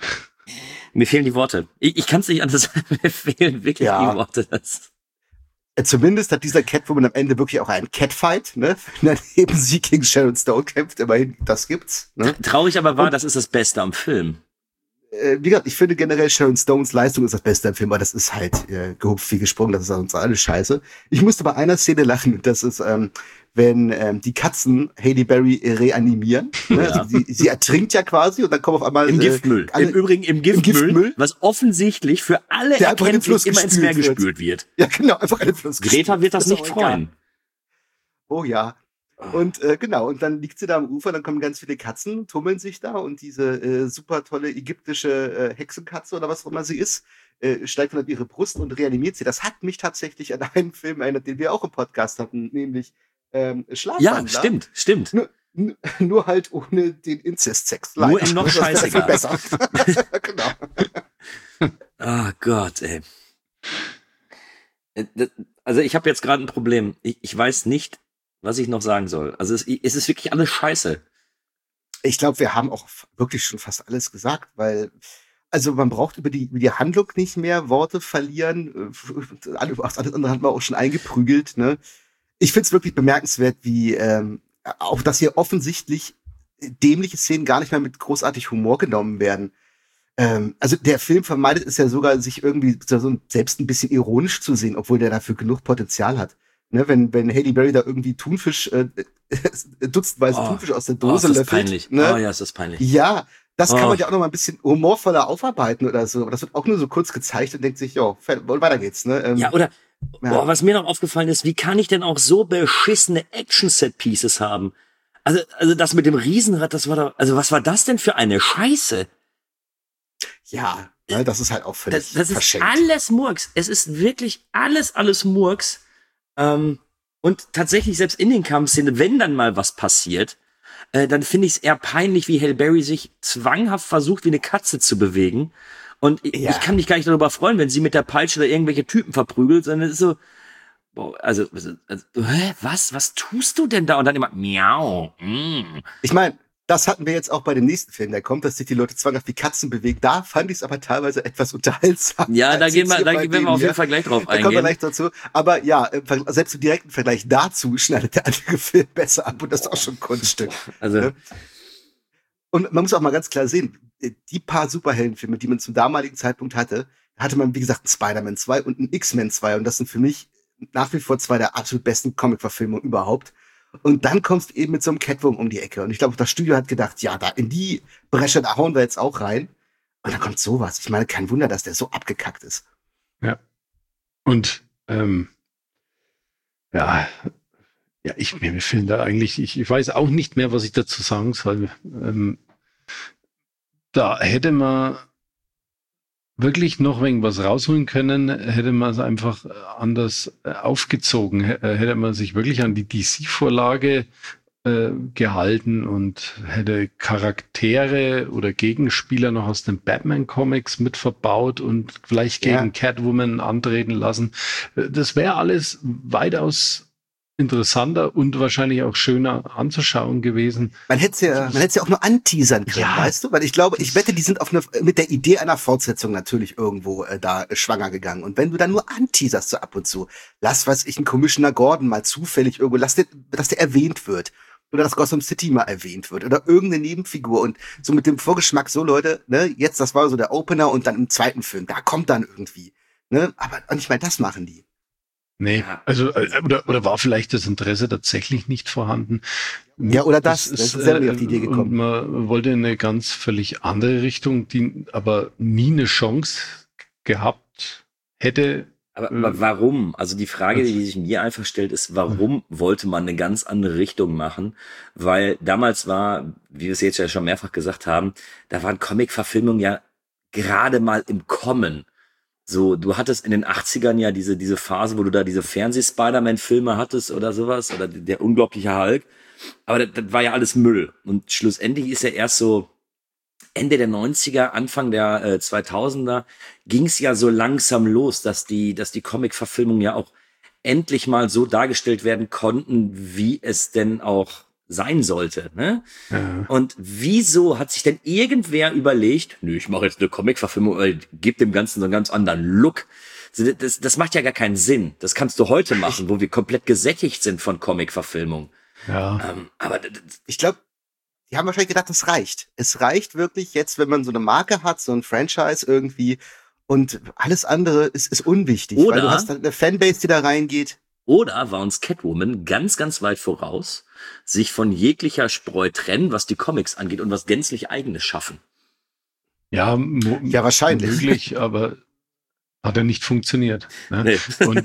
mir fehlen die Worte. Ich kann es nicht anders, mir fehlen wirklich Ja. die Worte. Das Zumindest hat dieser Catwoman am Ende wirklich auch einen Catfight, ne? Wenn dann eben sie gegen Sharon Stone kämpft, immerhin, das gibt's. Ne? Traurig aber war, das ist das Beste am Film. Wie gesagt, ich finde generell Sharon Stones Leistung ist das Beste am Film, aber das ist halt gehupft wie gesprungen, das ist uns alles scheiße. Ich musste bei einer Szene lachen, und das ist, wenn die Katzen Halle Berry reanimieren. Ne? Ja. Also sie ertrinkt ja quasi und dann kommen auf einmal Im Giftmüll. Im Übrigen im Giftmüll, was offensichtlich für alle erkenntlich immer ins Meer gespült wird. Ja, genau, einfach in den Fluss Greta wird das nicht freuen. Oh ja. Und genau, und dann liegt sie da am Ufer, dann kommen ganz viele Katzen, tummeln sich da und diese super tolle ägyptische Hexenkatze oder was auch immer sie ist, steigt von ihre Brust und reanimiert sie. Das hat mich tatsächlich an einen Film erinnert, den wir auch im Podcast hatten, nämlich Schlafwandler. Ja, stimmt. Nur halt ohne den Inzestsex. Nur in noch scheißegal. Besser. Genau. Oh Gott, ey. Also ich habe jetzt gerade ein Problem. Ich weiß nicht, was ich noch sagen soll. Also es ist wirklich alles scheiße. Ich glaube, wir haben auch wirklich schon fast alles gesagt, weil also man braucht über die Handlung nicht mehr Worte verlieren. Alles andere hat man auch schon eingeprügelt. Ne? Ich finde es wirklich bemerkenswert, wie auch, dass hier offensichtlich dämliche Szenen gar nicht mehr mit großartig Humor genommen werden. Also der Film vermeidet es ja sogar, sich irgendwie so selbst ein bisschen ironisch zu sehen, obwohl der dafür genug Potenzial hat. Ne, wenn Halle Berry da irgendwie Thunfisch, dutzendweise Thunfisch aus der Dose löffelt. Peinlich. Ne? Oh ja, ist das peinlich. Ja, das kann man ja auch noch mal ein bisschen humorvoller aufarbeiten oder so. Aber das wird auch nur so kurz gezeigt und denkt sich, jo, weiter geht's. Ne? Ja, oder was mir noch aufgefallen ist, wie kann ich denn auch so beschissene Action-Set-Pieces haben? Also das mit dem Riesenrad, das war doch, also was war das denn für eine Scheiße? Ja, ne, das ist halt auch völlig das verschenkt. Das ist alles Murks. Es ist wirklich alles Murks. Und tatsächlich selbst in den Kampfszenen, wenn dann mal was passiert, dann finde ich es eher peinlich, wie Halle Berry sich zwanghaft versucht, wie eine Katze zu bewegen. Und ich kann mich gar nicht darüber freuen, wenn sie mit der Peitsche da irgendwelche Typen verprügelt, sondern es ist so, boah, also was tust du denn da? Und dann immer, miau. Ich meine, das hatten wir jetzt auch bei dem nächsten Film, der kommt, dass sich die Leute zwanghaft wie Katzen bewegen. Da fand ich es aber teilweise etwas unterhaltsam. Ja, da werden wir auf jeden Fall gleich drauf eingehen. Da kommen wir gleich dazu. Aber ja, selbst im direkten Vergleich dazu schneidet der andere Film besser ab und das ist auch schon ein Kunststück. Also. Und man muss auch mal ganz klar sehen, die paar Superheldenfilme, die man zum damaligen Zeitpunkt hatte man, wie gesagt, einen Spider-Man 2 und einen X-Men 2 und das sind für mich nach wie vor zwei der absolut besten Comic-Verfilmungen überhaupt. Und dann kommst du eben mit so einem Catwoman um die Ecke. Und ich glaube, das Studio hat gedacht, ja, da in die Bresche, da hauen wir jetzt auch rein. Und dann kommt sowas. Ich meine, kein Wunder, dass der so abgekackt ist. Ja. Und mir fehlen da eigentlich, ich weiß auch nicht mehr, was ich dazu sagen soll. Da hätte man wirklich noch irgendwas rausholen können, hätte man es einfach anders aufgezogen, hätte man sich wirklich an die DC-Vorlage gehalten und hätte Charaktere oder Gegenspieler noch aus den Batman-Comics mit verbaut und vielleicht gegen Catwoman antreten lassen. Das wäre alles weitaus interessanter und wahrscheinlich auch schöner anzuschauen gewesen. Man hätte es ja auch nur anteasern können, weißt du? Weil ich wette, die sind mit der Idee einer Fortsetzung natürlich irgendwo da schwanger gegangen. Und wenn du dann nur anteaserst so ab und zu, einen Commissioner Gordon mal zufällig irgendwo, dass der erwähnt wird. Oder dass Gotham City mal erwähnt wird. Oder irgendeine Nebenfigur. Und so mit dem Vorgeschmack, so Leute, ne, jetzt, das war so der Opener und dann im zweiten Film, da kommt dann irgendwie. Ne? Aber und ich meine, das machen die. Nee, also oder war vielleicht das Interesse tatsächlich nicht vorhanden? Ja, oder das ist selber nicht auf die Idee gekommen. Und man wollte in eine ganz völlig andere Richtung, die aber nie eine Chance gehabt hätte. Aber warum? Also die Frage, die sich mir einfach stellt, ist, warum wollte man eine ganz andere Richtung machen? Weil damals war, wie wir es jetzt ja schon mehrfach gesagt haben, da waren Comic-Verfilmungen ja gerade mal im Kommen. So, du hattest in den 80ern ja diese Phase, wo du da diese Fernseh-Spider-Man-Filme hattest oder sowas, oder der unglaubliche Hulk. Aber das war ja alles Müll. Und schlussendlich ist ja erst so Ende der 90er, Anfang der 2000er ging es ja so langsam los, dass die Comic-Verfilmungen ja auch endlich mal so dargestellt werden konnten, wie es denn auch sein sollte, ne? Ja. Und wieso hat sich denn irgendwer überlegt, ich mache jetzt eine Comic-Verfilmung, gebe dem Ganzen so einen ganz anderen Look. Das macht ja gar keinen Sinn. Das kannst du heute machen, wo wir komplett gesättigt sind von Comic-Verfilmung. Ja. Aber Ich glaube, die haben wahrscheinlich gedacht, das reicht. Es reicht wirklich jetzt, wenn man so eine Marke hat, so ein Franchise irgendwie, und alles andere ist unwichtig, weil du hast dann eine Fanbase, die da reingeht. Oder war uns Catwoman ganz, ganz weit voraus, sich von jeglicher Spreu trennen, was die Comics angeht und was gänzlich Eigenes schaffen. Ja, wahrscheinlich. Möglich, aber hat ja nicht funktioniert. Ne? Nee. Und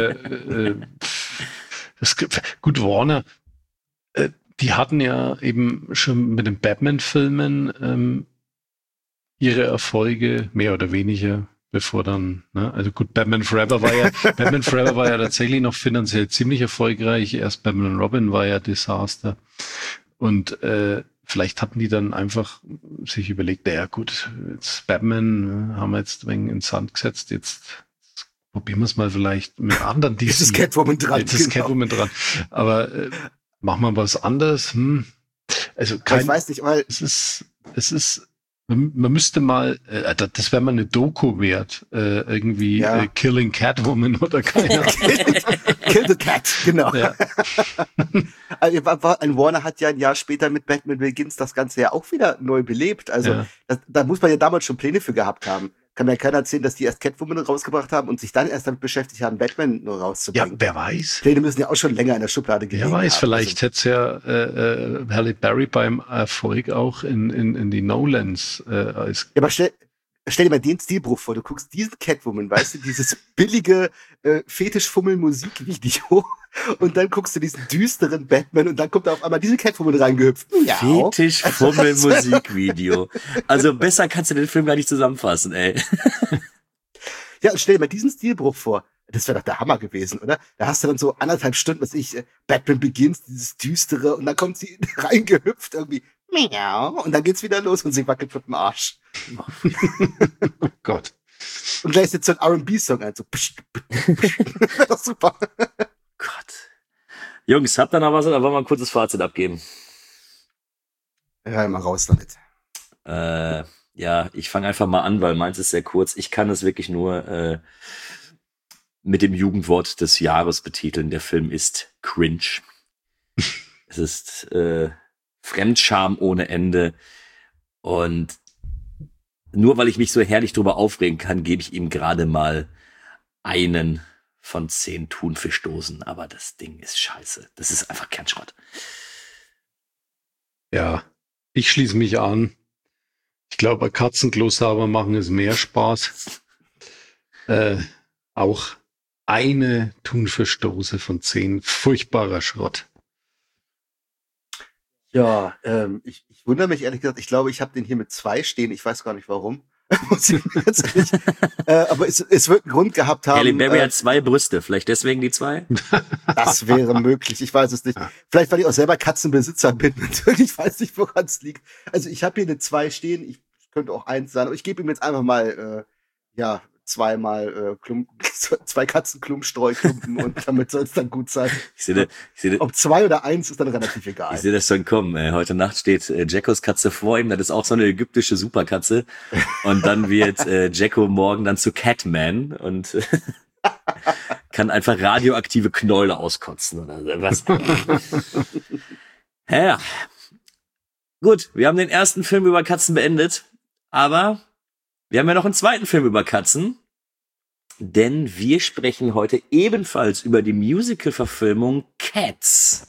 gut, Warner, die hatten ja eben schon mit den Batman-Filmen ihre Erfolge, mehr oder weniger, bevor dann, ne? Also gut, Batman Forever war ja tatsächlich noch finanziell ziemlich erfolgreich. Erst Batman und Robin war ja Desaster. Und vielleicht hatten die dann einfach sich überlegt, naja gut, jetzt Batman haben wir jetzt ein wenig ins Sand gesetzt, jetzt probieren wir es mal vielleicht mit anderen DC. Jetzt ist Catwoman dran. Jetzt ist Catwoman dran. Aber machen wir was anderes? Also ich weiß nicht, weil es ist man müsste mal, das wäre mal eine Doku wert, irgendwie Killing Catwoman oder keine Ahnung. Kill the Cat, genau. Ja. Also, ein Warner hat ja ein Jahr später mit Batman Begins das Ganze ja auch wieder neu belebt. Also da muss man ja damals schon Pläne für gehabt haben. Kann mir keiner erzählen, dass die erst Catwoman rausgebracht haben und sich dann erst damit beschäftigt haben, Batman nur rauszubringen. Ja, wer weiß. Pläne müssen ja auch schon länger in der Schublade gelegen Wer weiß, haben. vielleicht hätte es ja Halle Berry beim Erfolg auch in die Nolans als... Ja, aber stell dir mal den Stilbruch vor. Du guckst diesen Catwoman, weißt du, dieses billige Fetischfummel-Musikvideo und dann guckst du diesen düsteren Batman und dann kommt da auf einmal diese Catwoman reingehüpft. Ja. Fetischfummel-Musikvideo. Also besser kannst du den Film gar nicht zusammenfassen, ey. Ja, und stell dir mal diesen Stilbruch vor. Das wäre doch der Hammer gewesen, oder? Da hast du dann so 1,5 Stunden, Batman Begins, dieses Düstere, und dann kommt sie reingehüpft irgendwie. Und dann geht's wieder los und sie wackelt mit dem Arsch. Oh Gott. Und gleich ist jetzt so ein R&B-Song ein, so das ist super. Gott. Jungs, habt ihr noch was oder wollen wir ein kurzes Fazit abgeben? Ja, mal raus damit. Ja, ich fange einfach mal an, weil meins ist sehr kurz. Ich kann es wirklich nur mit dem Jugendwort des Jahres betiteln. Der Film ist cringe. Es ist Fremdscham ohne Ende. Und nur weil ich mich so herrlich drüber aufregen kann, gebe ich ihm gerade mal 1 von 10 Thunfischdosen. Aber das Ding ist scheiße. Das ist einfach Kernschrott. Ja, ich schließe mich an. Ich glaube, Katzenklo sauber machen ist mehr Spaß. Auch 1 Thunfischdose von 10. Furchtbarer Schrott. Ja, ich wundere mich ehrlich gesagt. Ich glaube, ich habe den hier mit 2 stehen. Ich weiß gar nicht warum. Aber es wird einen Grund gehabt haben. Halle Berry hat 2 Brüste. Vielleicht deswegen die 2? Das wäre möglich. Ich weiß es nicht. Vielleicht, weil ich auch selber Katzenbesitzer bin. Natürlich, ich weiß nicht, woran es liegt. Also ich habe hier eine 2 stehen. Ich könnte auch 1 sein. Aber ich gebe ihm jetzt einfach mal, 2 Katzenklumpstreuklumpen und damit soll es dann gut sein. Ich sehe, ob 2 oder 1 ist dann relativ egal. Ich sehe das schon kommen. Heute Nacht steht Jackos Katze vor ihm. Das ist auch so eine ägyptische Superkatze. Und dann wird Jacko morgen dann zu Catman und kann einfach radioaktive Knäule auskotzen oder was. Ja. Gut, wir haben den ersten Film über Katzen beendet, aber wir haben ja noch einen zweiten Film über Katzen, denn wir sprechen heute ebenfalls über die Musical-Verfilmung Cats.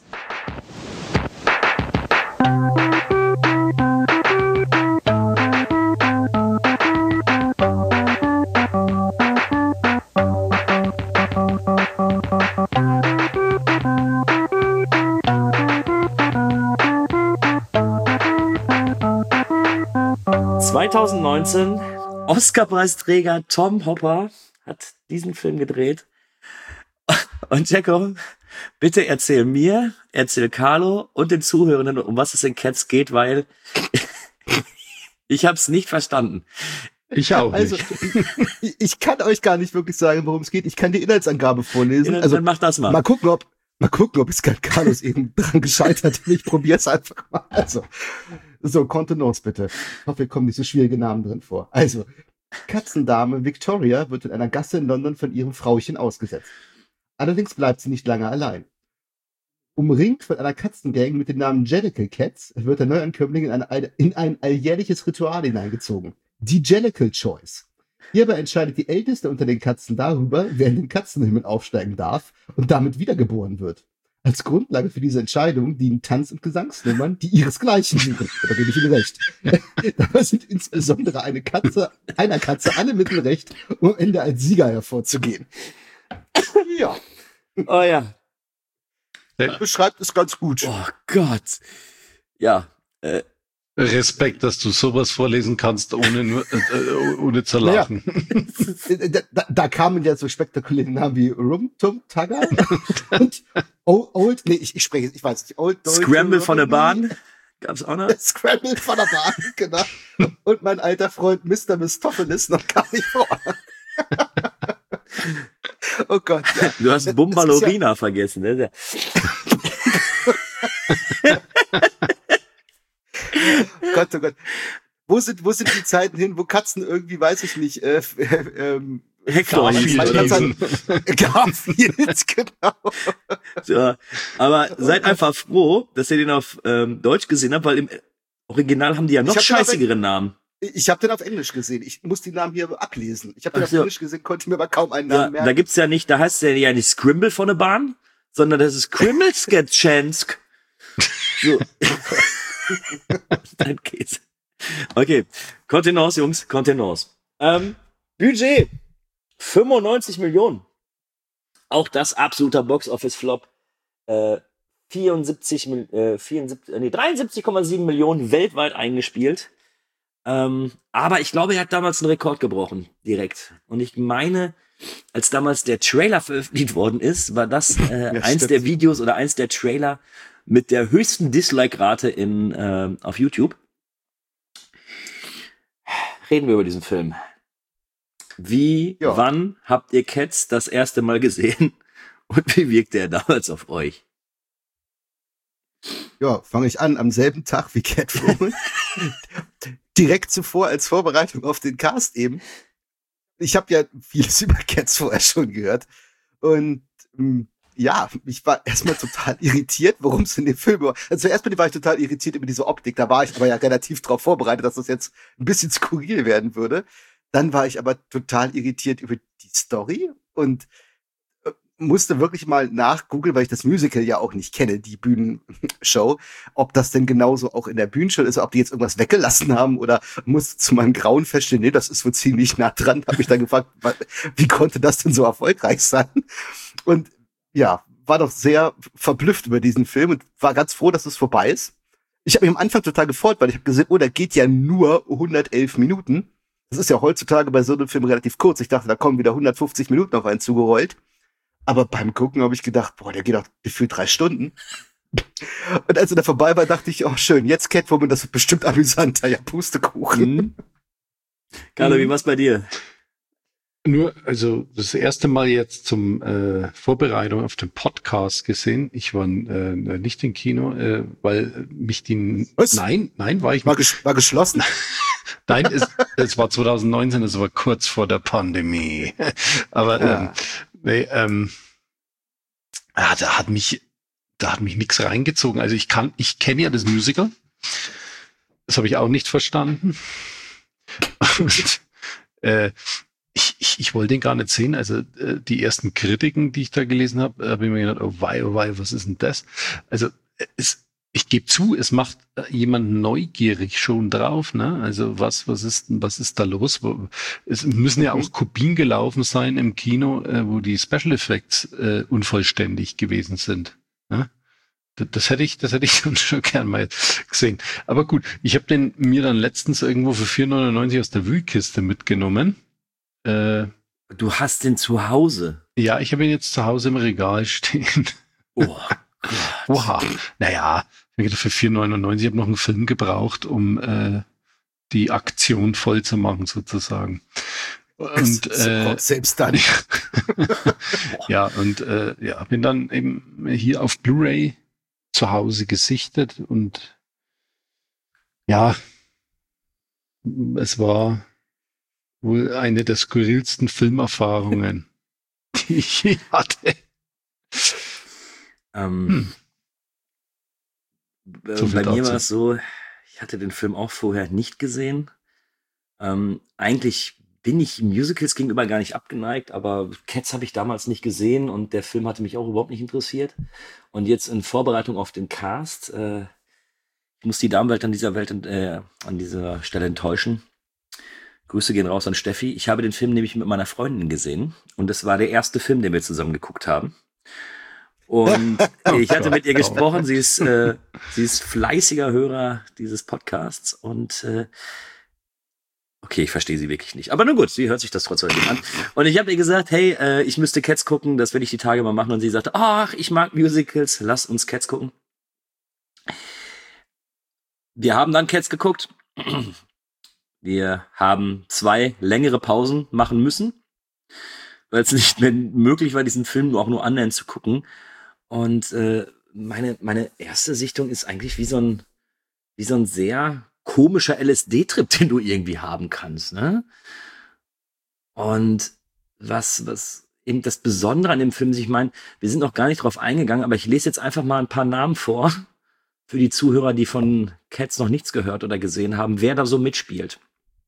...2019... Oscar-Preisträger Tom Hopper hat diesen Film gedreht. Und Jacko, bitte erzähl mir, erzähl Carlo und den Zuhörenden, um was es in Cats geht, weil ich habe es nicht verstanden. Ich auch nicht. Also, ich kann euch gar nicht wirklich sagen, worum es geht. Ich kann die Inhaltsangabe vorlesen. Ja, also dann mach das mal. Mal gucken, ob es Carlos eben dran gescheitert. Ich probier's einfach mal. Also, so, Kontenance bitte. Ich hoffe, wir kommen nicht so schwierige Namen drin vor. Also, Katzendame Victoria wird in einer Gasse in London von ihrem Frauchen ausgesetzt. Allerdings bleibt sie nicht lange allein. Umringt von einer Katzengang mit dem Namen Jellicle Cats wird der Neuankömmling in ein alljährliches Ritual hineingezogen. Die Jellicle Choice. Hierbei entscheidet die Älteste unter den Katzen darüber, wer in den Katzenhimmel aufsteigen darf und damit wiedergeboren wird. Als Grundlage für diese Entscheidung dienen Tanz- und Gesangsnummern, die ihresgleichen suchen. Da gebe ich Ihnen recht. Dabei sind insbesondere einer Katze alle Mittel recht, um am Ende als Sieger hervorzugehen. Ja. Oh ja. Beschreibt es ganz gut. Oh Gott. Ja. Respekt, dass du sowas vorlesen kannst, ohne zu lachen. Naja, da kamen ja so spektakuläre Namen wie Rum-Tum Tugger und ich weiß nicht, Scramble von der Bahn gab's auch noch. Scramble von der Bahn, genau. Und mein alter Freund Mr. Mistopheles noch gar nicht vor. Oh Gott. Ja. Du hast Bumbalorina vergessen, ne? Gott, oh Gott. Wo sind die Zeiten hin, wo Katzen irgendwie, weiß ich nicht, Hector Garfield, genau. Ja, aber seid einfach froh, dass ihr den auf Deutsch gesehen habt, weil im Original haben die ja noch scheißigere Namen. Ich habe den auf Englisch gesehen. Ich muss die Namen hier ablesen. Ich habe den auf Englisch gesehen, konnte mir aber kaum einen Namen merken. Da gibt's ja nicht, da heißt der ja nicht Scrimble von der Bahn, sondern das ist Krimmelsketschensk. So. Dein Käse. Okay, Kontenance, Jungs, Kontenance. Budget 95 Millionen. Auch das absoluter Box-Office-Flop. 73,7 Millionen weltweit eingespielt. Aber ich glaube, er hat damals einen Rekord gebrochen, direkt. Und ich meine, als damals der Trailer veröffentlicht worden ist, war das eins der Videos oder eins der Trailer mit der höchsten Dislike-Rate auf YouTube. Reden wir über diesen Film. Wann habt ihr Cats das erste Mal gesehen? Und wie wirkte er damals auf euch? Ja, fange ich an, am selben Tag wie Catwoman. Direkt zuvor als Vorbereitung auf den Cast eben. Ich habe ja vieles über Cats vorher schon gehört. Und ja, ich war erstmal total irritiert, worum es in dem Film war. Also erstmal war ich total irritiert über diese Optik. Da war ich aber ja relativ drauf vorbereitet, dass das jetzt ein bisschen skurril werden würde. Dann war ich aber total irritiert über die Story und musste wirklich mal nachgoogeln, weil ich das Musical ja auch nicht kenne, die Bühnenshow, ob das denn genauso auch in der Bühnenshow ist, ob die jetzt irgendwas weggelassen haben oder musste zu meinem Grauen feststellen, nee, das ist wohl ziemlich nah dran. Habe mich dann gefragt, wie konnte das denn so erfolgreich sein? Und ja, war doch sehr verblüfft über diesen Film und war ganz froh, dass es vorbei ist. Ich habe mich am Anfang total gefreut, weil ich habe gesehen, oh, der geht ja nur 111 Minuten. Das ist ja heutzutage bei so einem Film relativ kurz. Ich dachte, da kommen wieder 150 Minuten auf einen zugerollt. Aber beim Gucken habe ich gedacht, boah, der geht doch gefühlt 3 Stunden. Und als er da vorbei war, dachte ich, oh schön, jetzt Catwoman, das wird bestimmt amüsanter. Ja, Pustekuchen. Carlo, wie war's bei dir? Nur, also das erste Mal jetzt zum Vorbereitung auf den Podcast gesehen. Ich war nicht im Kino, weil mich die... Was? Nein, war ich nicht. War geschlossen. Nein, es war 2019, es war kurz vor der Pandemie. Aber Ja. da hat mich nichts reingezogen. Also ich kenne ja das Musical. Das habe ich auch nicht verstanden. Und, ich wollte den gar nicht sehen. Also die ersten Kritiken, die ich da gelesen habe, habe ich mir gedacht, oh wei, was ist denn das? Also ich gebe zu, es macht jemand neugierig schon drauf, ne? Also was ist da los? Es müssen ja auch Kopien gelaufen sein im Kino, wo die Special Effects unvollständig gewesen sind. Ne? Das hätte ich schon gern mal gesehen. Aber gut, ich habe den mir dann letztens irgendwo für 4,99 aus der Wühlkiste mitgenommen. Du hast den zu Hause. Ja, ich habe ihn jetzt zu Hause im Regal stehen. Oh. Oha. Naja, ich habe für 4,99, ich habe noch einen Film gebraucht, um die Aktion voll zu machen, sozusagen. Und selbst dann. ja, und bin dann eben hier auf Blu-ray zu Hause gesichtet und ja, es war wohl eine der skurrilsten Filmerfahrungen, die ich je hatte. So Bei mir dazu. war es so, ich hatte den Film auch vorher nicht gesehen. Eigentlich bin ich Musicals gegenüber gar nicht abgeneigt, aber Cats habe ich damals nicht gesehen und der Film hatte mich auch überhaupt nicht interessiert. Und jetzt in Vorbereitung auf den Cast, ich muss die Damenwelt an dieser Stelle enttäuschen. Grüße gehen raus an Steffi. Ich habe den Film nämlich mit meiner Freundin gesehen und es war der erste Film, den wir zusammen geguckt haben. Und ich hatte mit ihr gesprochen, sie ist fleißiger Hörer dieses Podcasts und okay, ich verstehe sie wirklich nicht. Aber nun gut, sie hört sich das trotzdem an. Und ich habe ihr gesagt, hey, ich müsste Cats gucken, das will ich die Tage mal machen. Und sie sagte, ach, ich mag Musicals, lass uns Cats gucken. Wir haben dann Cats geguckt. Wir haben 2 längere Pausen machen müssen, weil es nicht mehr möglich war, diesen Film auch nur annähernd zu gucken. Und meine erste Sichtung ist eigentlich wie so ein sehr komischer LSD-Trip, den du irgendwie haben kannst, ne? Und was eben das Besondere an dem Film ist, ich meine, wir sind noch gar nicht drauf eingegangen, aber ich lese jetzt einfach mal ein paar Namen vor für die Zuhörer, die von Cats noch nichts gehört oder gesehen haben, wer da so mitspielt.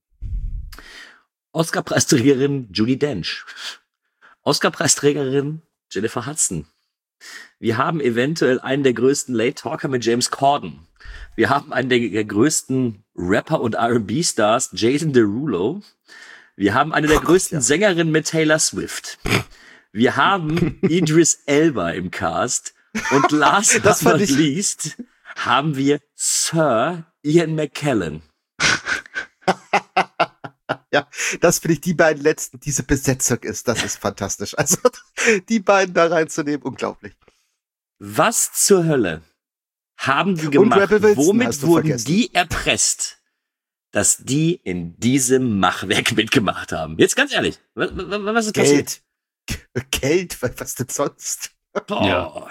Oscar-Preisträgerin Judi Dench. Oscar-Preisträgerin Jennifer Hudson. Wir haben eventuell einen der größten Late-Talker mit James Corden. Wir haben einen der größten Rapper und R&B-Stars, Jason Derulo. Wir haben eine der größten Sängerinnen mit Taylor Swift. Wir haben Idris Elba im Cast. Und last but not least haben wir Sir Ian McKellen. Ja, das finde ich, die beiden letzten, diese Besetzung das ist fantastisch. Also, die beiden da reinzunehmen, unglaublich. Was zur Hölle haben die gemacht? Womit wurden die erpresst, dass die in diesem Machwerk mitgemacht haben? Jetzt ganz ehrlich, was ist passiert? Geld, was denn sonst? Ja.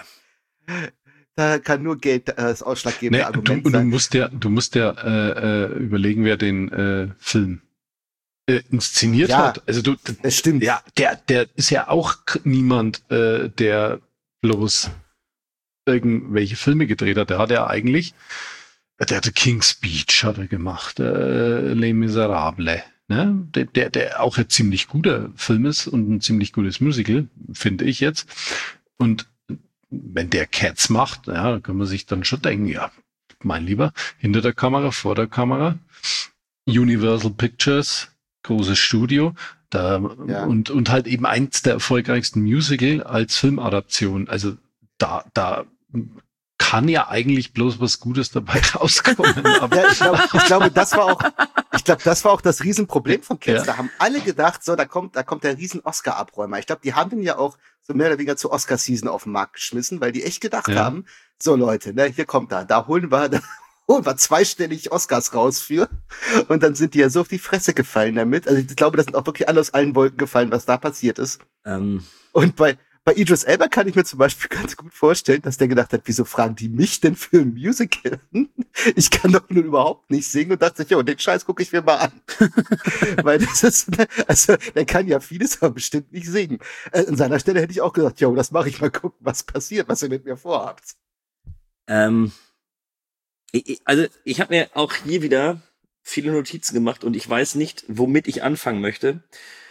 Da kann nur Geld das ausschlaggebende Argument sein. Du musst ja überlegen, wer den Film inszeniert hat. Also das stimmt. Ja, der ist ja auch niemand, der bloß irgendwelche Filme gedreht hat. Der hat ja eigentlich, der hatte King's Speech hat er gemacht, Les Miserables, ne? Der auch ein ziemlich guter Film ist und ein ziemlich gutes Musical, finde ich jetzt. Und wenn der Cats macht, ja, dann kann man sich dann schon denken, ja, mein Lieber, hinter der Kamera, vor der Kamera, Universal Pictures, großes Studio, und halt eben eins der erfolgreichsten Musical als Filmadaption. Also da kann ja eigentlich bloß was Gutes dabei rauskommen. Aber ich glaube, das war auch das Riesenproblem von Cats. Ja. Da haben alle gedacht, so, da kommt der riesen Oscar-Abräumer. Ich glaube, die haben den ja auch so mehr oder weniger zur Oscar-Season auf den Markt geschmissen, weil die echt gedacht haben, so Leute, ne, hier kommt da holen wir 2-stellig Oscars raus für. Und dann sind die ja so auf die Fresse gefallen damit. Also ich glaube, das sind auch wirklich alle aus allen Wolken gefallen, was da passiert ist. Und bei Idris Elba kann ich mir zum Beispiel ganz gut vorstellen, dass der gedacht hat, wieso fragen die mich denn für ein Musical? Ich kann doch nun überhaupt nicht singen und dachte, jo, den Scheiß gucke ich mir mal an. Weil das ist, also der kann ja vieles, aber bestimmt nicht singen. An seiner Stelle hätte ich auch gesagt, jo, das mache ich mal gucken, was passiert, was ihr mit mir vorhabt. Also ich habe mir auch hier wieder viele Notizen gemacht und ich weiß nicht, womit ich anfangen möchte.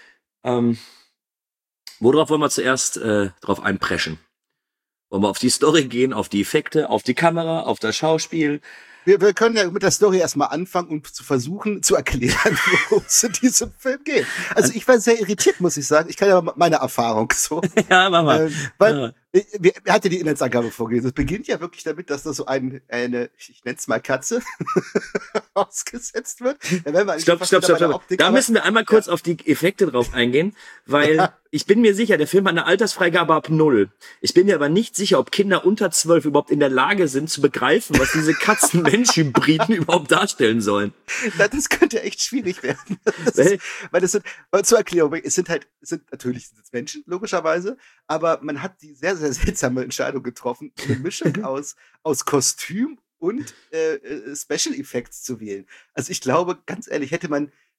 Worauf wollen wir zuerst drauf einpreschen? Wollen wir auf die Story gehen, auf die Effekte, auf die Kamera, auf das Schauspiel? Wir können ja mit der Story erstmal anfangen und zu versuchen zu erklären, worum es in diesem Film geht. Also ich war sehr irritiert, muss ich sagen. Ich kann ja meine Erfahrung so. Ja, mach mal. Weil wir hatten die Inhaltsangabe vorgelesen. Es beginnt ja wirklich damit, dass da so eine ich nenn's mal Katze, ausgesetzt wird. Stopp. Da müssen wir einmal kurz auf die Effekte drauf eingehen, weil ich bin mir sicher, der Film hat eine Altersfreigabe ab 0. Ich bin mir aber nicht sicher, ob Kinder unter 12 überhaupt in der Lage sind, zu begreifen, was diese Katzen-Mensch-Hybriden überhaupt darstellen sollen. Na, das könnte echt schwierig werden. Weil das sind, zur Erklärung, es sind natürlich Menschen, logischerweise, aber man hat die sehr, sehr seltsame Entscheidung getroffen, eine Mischung aus Kostüm und Special Effects zu wählen. Also ich glaube, ganz ehrlich, hätte man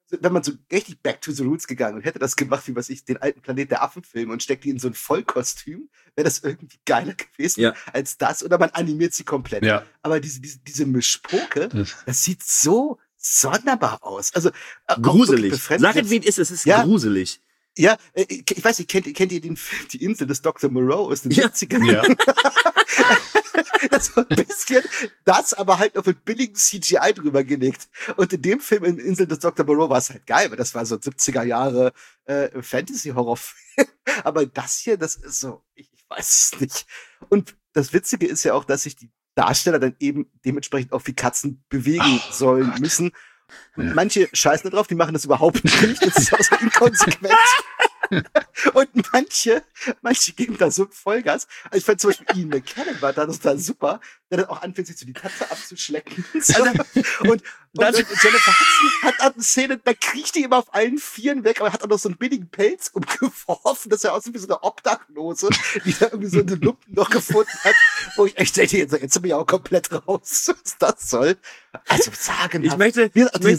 wenn man so richtig back to the roots gegangen und hätte das gemacht, wie was ich, den alten Planet der Affen-Film und steckt die in so ein Vollkostüm, wäre das irgendwie geiler gewesen als das. Oder man animiert sie komplett. Ja. Aber diese Mischpoke, das sieht so sonderbar aus. Also gruselig. Sag es, wie es ist. Es ist gruselig. Ja, ich weiß nicht, kennt ihr den Film Die Insel des Dr. Moreau aus den 70ern? Ja. Das ist so ein bisschen das, aber halt noch mit billigem CGI drüber gelegt. Und in dem Film, in Insel des Dr. Moreau, war es halt geil, weil das war so 70er Jahre Fantasy-Horrorfilm. Aber das hier, das ist so, ich weiß es nicht. Und das Witzige ist ja auch, dass sich die Darsteller dann eben dementsprechend auch wie Katzen bewegen sollen müssen. Und manche scheißen da drauf, die machen das überhaupt nicht. Das ist auch so inkonsequent. Und manche geben da so Vollgas. Also ich fand zum Beispiel Ian McKellen war da total super, der dann auch anfängt, sich so die Katze abzuschlecken. So. Und Jennifer Hudson hat eine Szene, da kriecht die immer auf allen Vieren weg, aber hat auch noch so einen billigen Pelz umgeworfen, dass er aussieht wie so eine Obdachlose, die da irgendwie so eine Lumpen noch gefunden hat, wo ich echt denke, jetzt bin ich auch komplett raus, was das soll. Also sagen. Ich möchte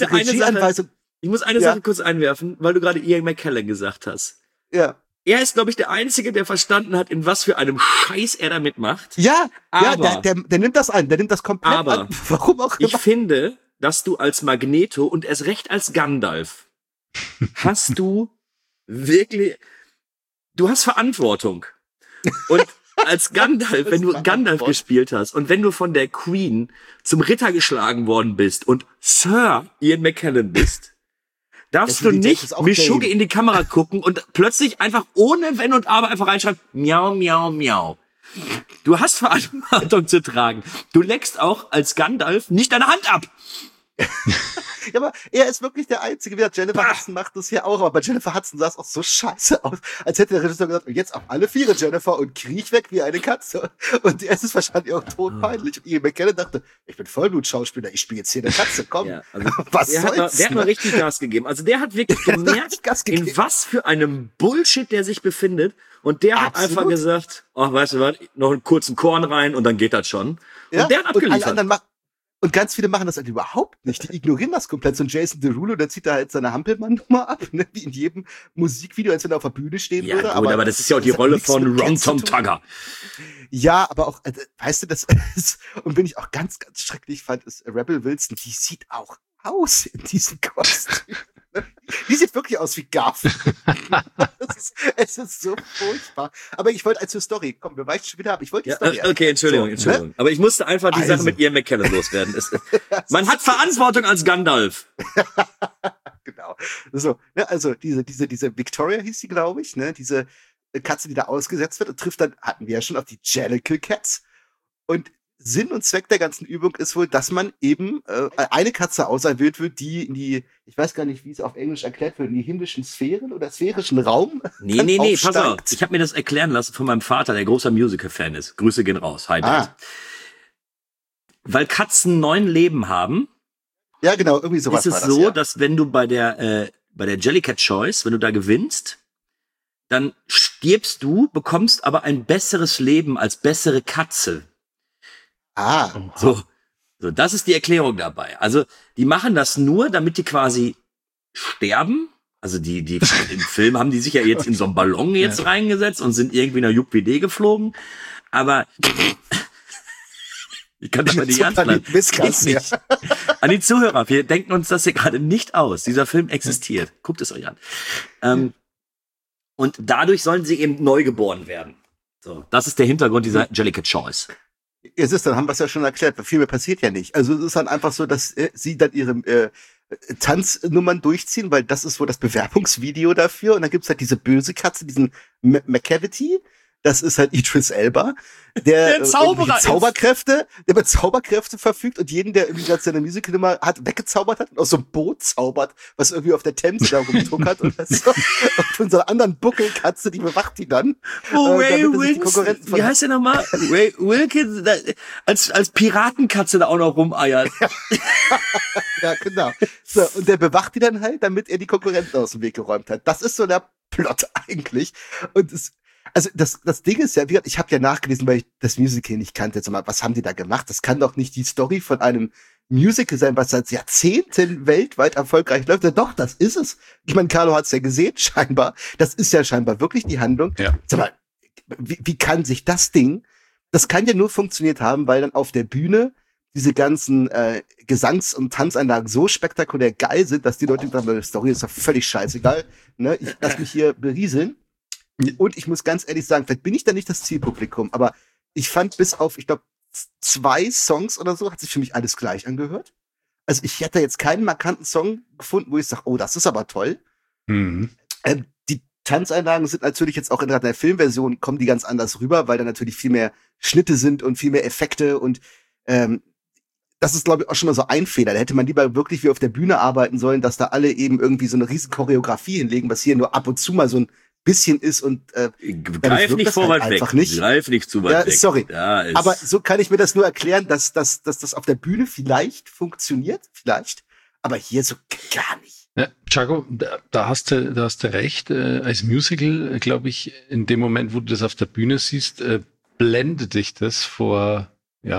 eine Sache kurz einwerfen, weil du gerade Ian McKellen gesagt hast. Ja. Er ist, glaube ich, der Einzige, der verstanden hat, in was für einem Scheiß er da mitmacht. Ja, aber, der nimmt das an, der nimmt das komplett an. Warum auch immer. Ich finde, dass du als Magneto und erst recht als Gandalf hast du wirklich, du hast Verantwortung. Und als Gandalf, wenn du Gandalf gespielt hast und wenn du von der Queen zum Ritter geschlagen worden bist und Sir Ian McKellen bist, darfst du nicht Mischugge in die Kamera gucken und plötzlich einfach ohne Wenn und Aber einfach reinschreiben, miau, miau, miau. Du hast Verantwortung zu tragen. Du leckst auch als Gandalf nicht deine Hand ab. Ja, aber er ist wirklich der Einzige. Wie gesagt, Jennifer Hudson macht das hier auch, aber bei Jennifer Hudson sah es auch so scheiße aus, als hätte der Regisseur gesagt, jetzt auf alle Viere, Jennifer, und kriech weg wie eine Katze. Und es ist wahrscheinlich auch totpeinlich. Und Ian McKellen dachte, ich bin Vollblut-Schauspieler, ich spiele jetzt hier eine Katze, komm. Ja, also was soll's? Der hat mal richtig Gas gegeben. Also der hat wirklich gemerkt, in was für einem Bullshit der sich befindet. Und der hat einfach gesagt, ach, weißt du was, noch einen kurzen Korn rein und dann geht das schon. Ja? Und der hat abgeliefert. Und ganz viele machen das halt überhaupt nicht. Die ignorieren das komplett. So ein Jason Derulo, der zieht da halt seine Hampelmann-Nummer ab, ne? Wie in jedem Musikvideo, als wenn er auf der Bühne stehen würde. Gut, aber das ist ja auch die Rolle von Ron Tom Tugger. Ja, aber auch, weißt du, das ist, und wenn ich auch ganz, ganz schrecklich fand, ist Rebel Wilson, die sieht auch aus in diesem Kostüm. Die sieht wirklich aus wie Gaff. Es ist so furchtbar. Aber ich wollte zur Story, komm, wir weichen schon wieder ab. Ich wollte die Story. Okay, Entschuldigung. Ne? Aber ich musste einfach die Sache mit Ian McKellen loswerden. Man hat Verantwortung als Gandalf. Genau. So, ne, also diese Victoria hieß sie, glaube ich, ne, diese Katze, die da ausgesetzt wird und trifft dann, hatten wir ja schon, auf die Jellicle Cats. Und Sinn und Zweck der ganzen Übung ist wohl, dass man eben eine Katze auserwählt wird, die in die, ich weiß gar nicht, wie es auf Englisch erklärt wird, in die himmlischen Sphären oder sphärischen Raum. Nee, pass auf. Ich habe mir das erklären lassen von meinem Vater, der großer Musical-Fan ist. Grüße gehen raus. Hi, Dad. Weil Katzen 9 Leben haben. Ja, genau, irgendwie sowas ist es war das, so, dass wenn du bei der Jellicat Choice, wenn du da gewinnst, dann stirbst du, bekommst aber ein besseres Leben als bessere Katze. So, das ist die Erklärung dabei. Also, die machen das nur, damit die quasi sterben. Also, die im Film haben die sich ja jetzt in so einen Ballon jetzt reingesetzt und sind irgendwie nach JupWD geflogen. Aber, ich kann das mal nicht ernst bleiben. Nicht. An die Zuhörer, wir denken uns das hier gerade nicht aus. Dieser Film existiert. Guckt es euch an. Und dadurch sollen sie eben neu geboren werden. So, das ist der Hintergrund dieser Jellicat Choice. Es ist, dann haben wir es ja schon erklärt, weil viel mehr passiert ja nicht. Also es ist dann einfach so, dass sie dann ihre Tanznummern durchziehen, weil das ist wohl das Bewerbungsvideo dafür. Und dann gibt's halt diese böse Katze, diesen McCavity. Das ist halt Idris Elba, der Zauberkräfte verfügt und jeden, der irgendwie gerade seine Musicalnummer hat, weggezaubert hat und aus so einem Boot zaubert, was irgendwie auf der Themse da rumtuckert und so. Und von so einer anderen Buckelkatze, die bewacht die dann. Ray Wilkins, wie heißt der nochmal? Ray Wilkins, als Piratenkatze da auch noch rumeiert. Ja, genau. So, und der bewacht die dann halt, damit er die Konkurrenten aus dem Weg geräumt hat. Das ist so der Plot eigentlich. Und also das Ding ist ja, wie gesagt, ich habe ja nachgelesen, weil ich das Musical nicht kannte. Jetzt mal, was haben die da gemacht? Das kann doch nicht die Story von einem Musical sein, was seit Jahrzehnten weltweit erfolgreich läuft. Ja, doch, das ist es. Ich meine, Carlo hat's ja gesehen, scheinbar. Das ist ja scheinbar wirklich die Handlung. Ja. Sag mal, wie kann sich das kann ja nur funktioniert haben, weil dann auf der Bühne diese ganzen Gesangs- und Tanzeinlagen so spektakulär geil sind, dass die Leute sagen, die Story ist doch völlig scheißegal. Ne? Ich lass mich hier berieseln. Und ich muss ganz ehrlich sagen, vielleicht bin ich da nicht das Zielpublikum, aber ich fand bis auf, ich glaube, 2 Songs oder so, hat sich für mich alles gleich angehört. Also ich hätte jetzt keinen markanten Song gefunden, wo ich sage, oh, das ist aber toll. Mhm. Die Tanzeinlagen sind natürlich jetzt auch in der Filmversion, kommen die ganz anders rüber, weil da natürlich viel mehr Schnitte sind und viel mehr Effekte und das ist, glaube ich, auch schon mal so ein Fehler. Da hätte man lieber wirklich wie auf der Bühne arbeiten sollen, dass da alle eben irgendwie so eine riesen Choreografie hinlegen, was hier nur ab und zu mal so ein bisschen ist und greif nicht vor weit weg. Greif nicht zu weit weg. Sorry. Aber so kann ich mir das nur erklären, dass das auf der Bühne vielleicht funktioniert, aber hier so gar nicht. Ja, Chaco, da hast du recht. Als Musical, glaube ich, in dem Moment, wo du das auf der Bühne siehst, blendet dich das vor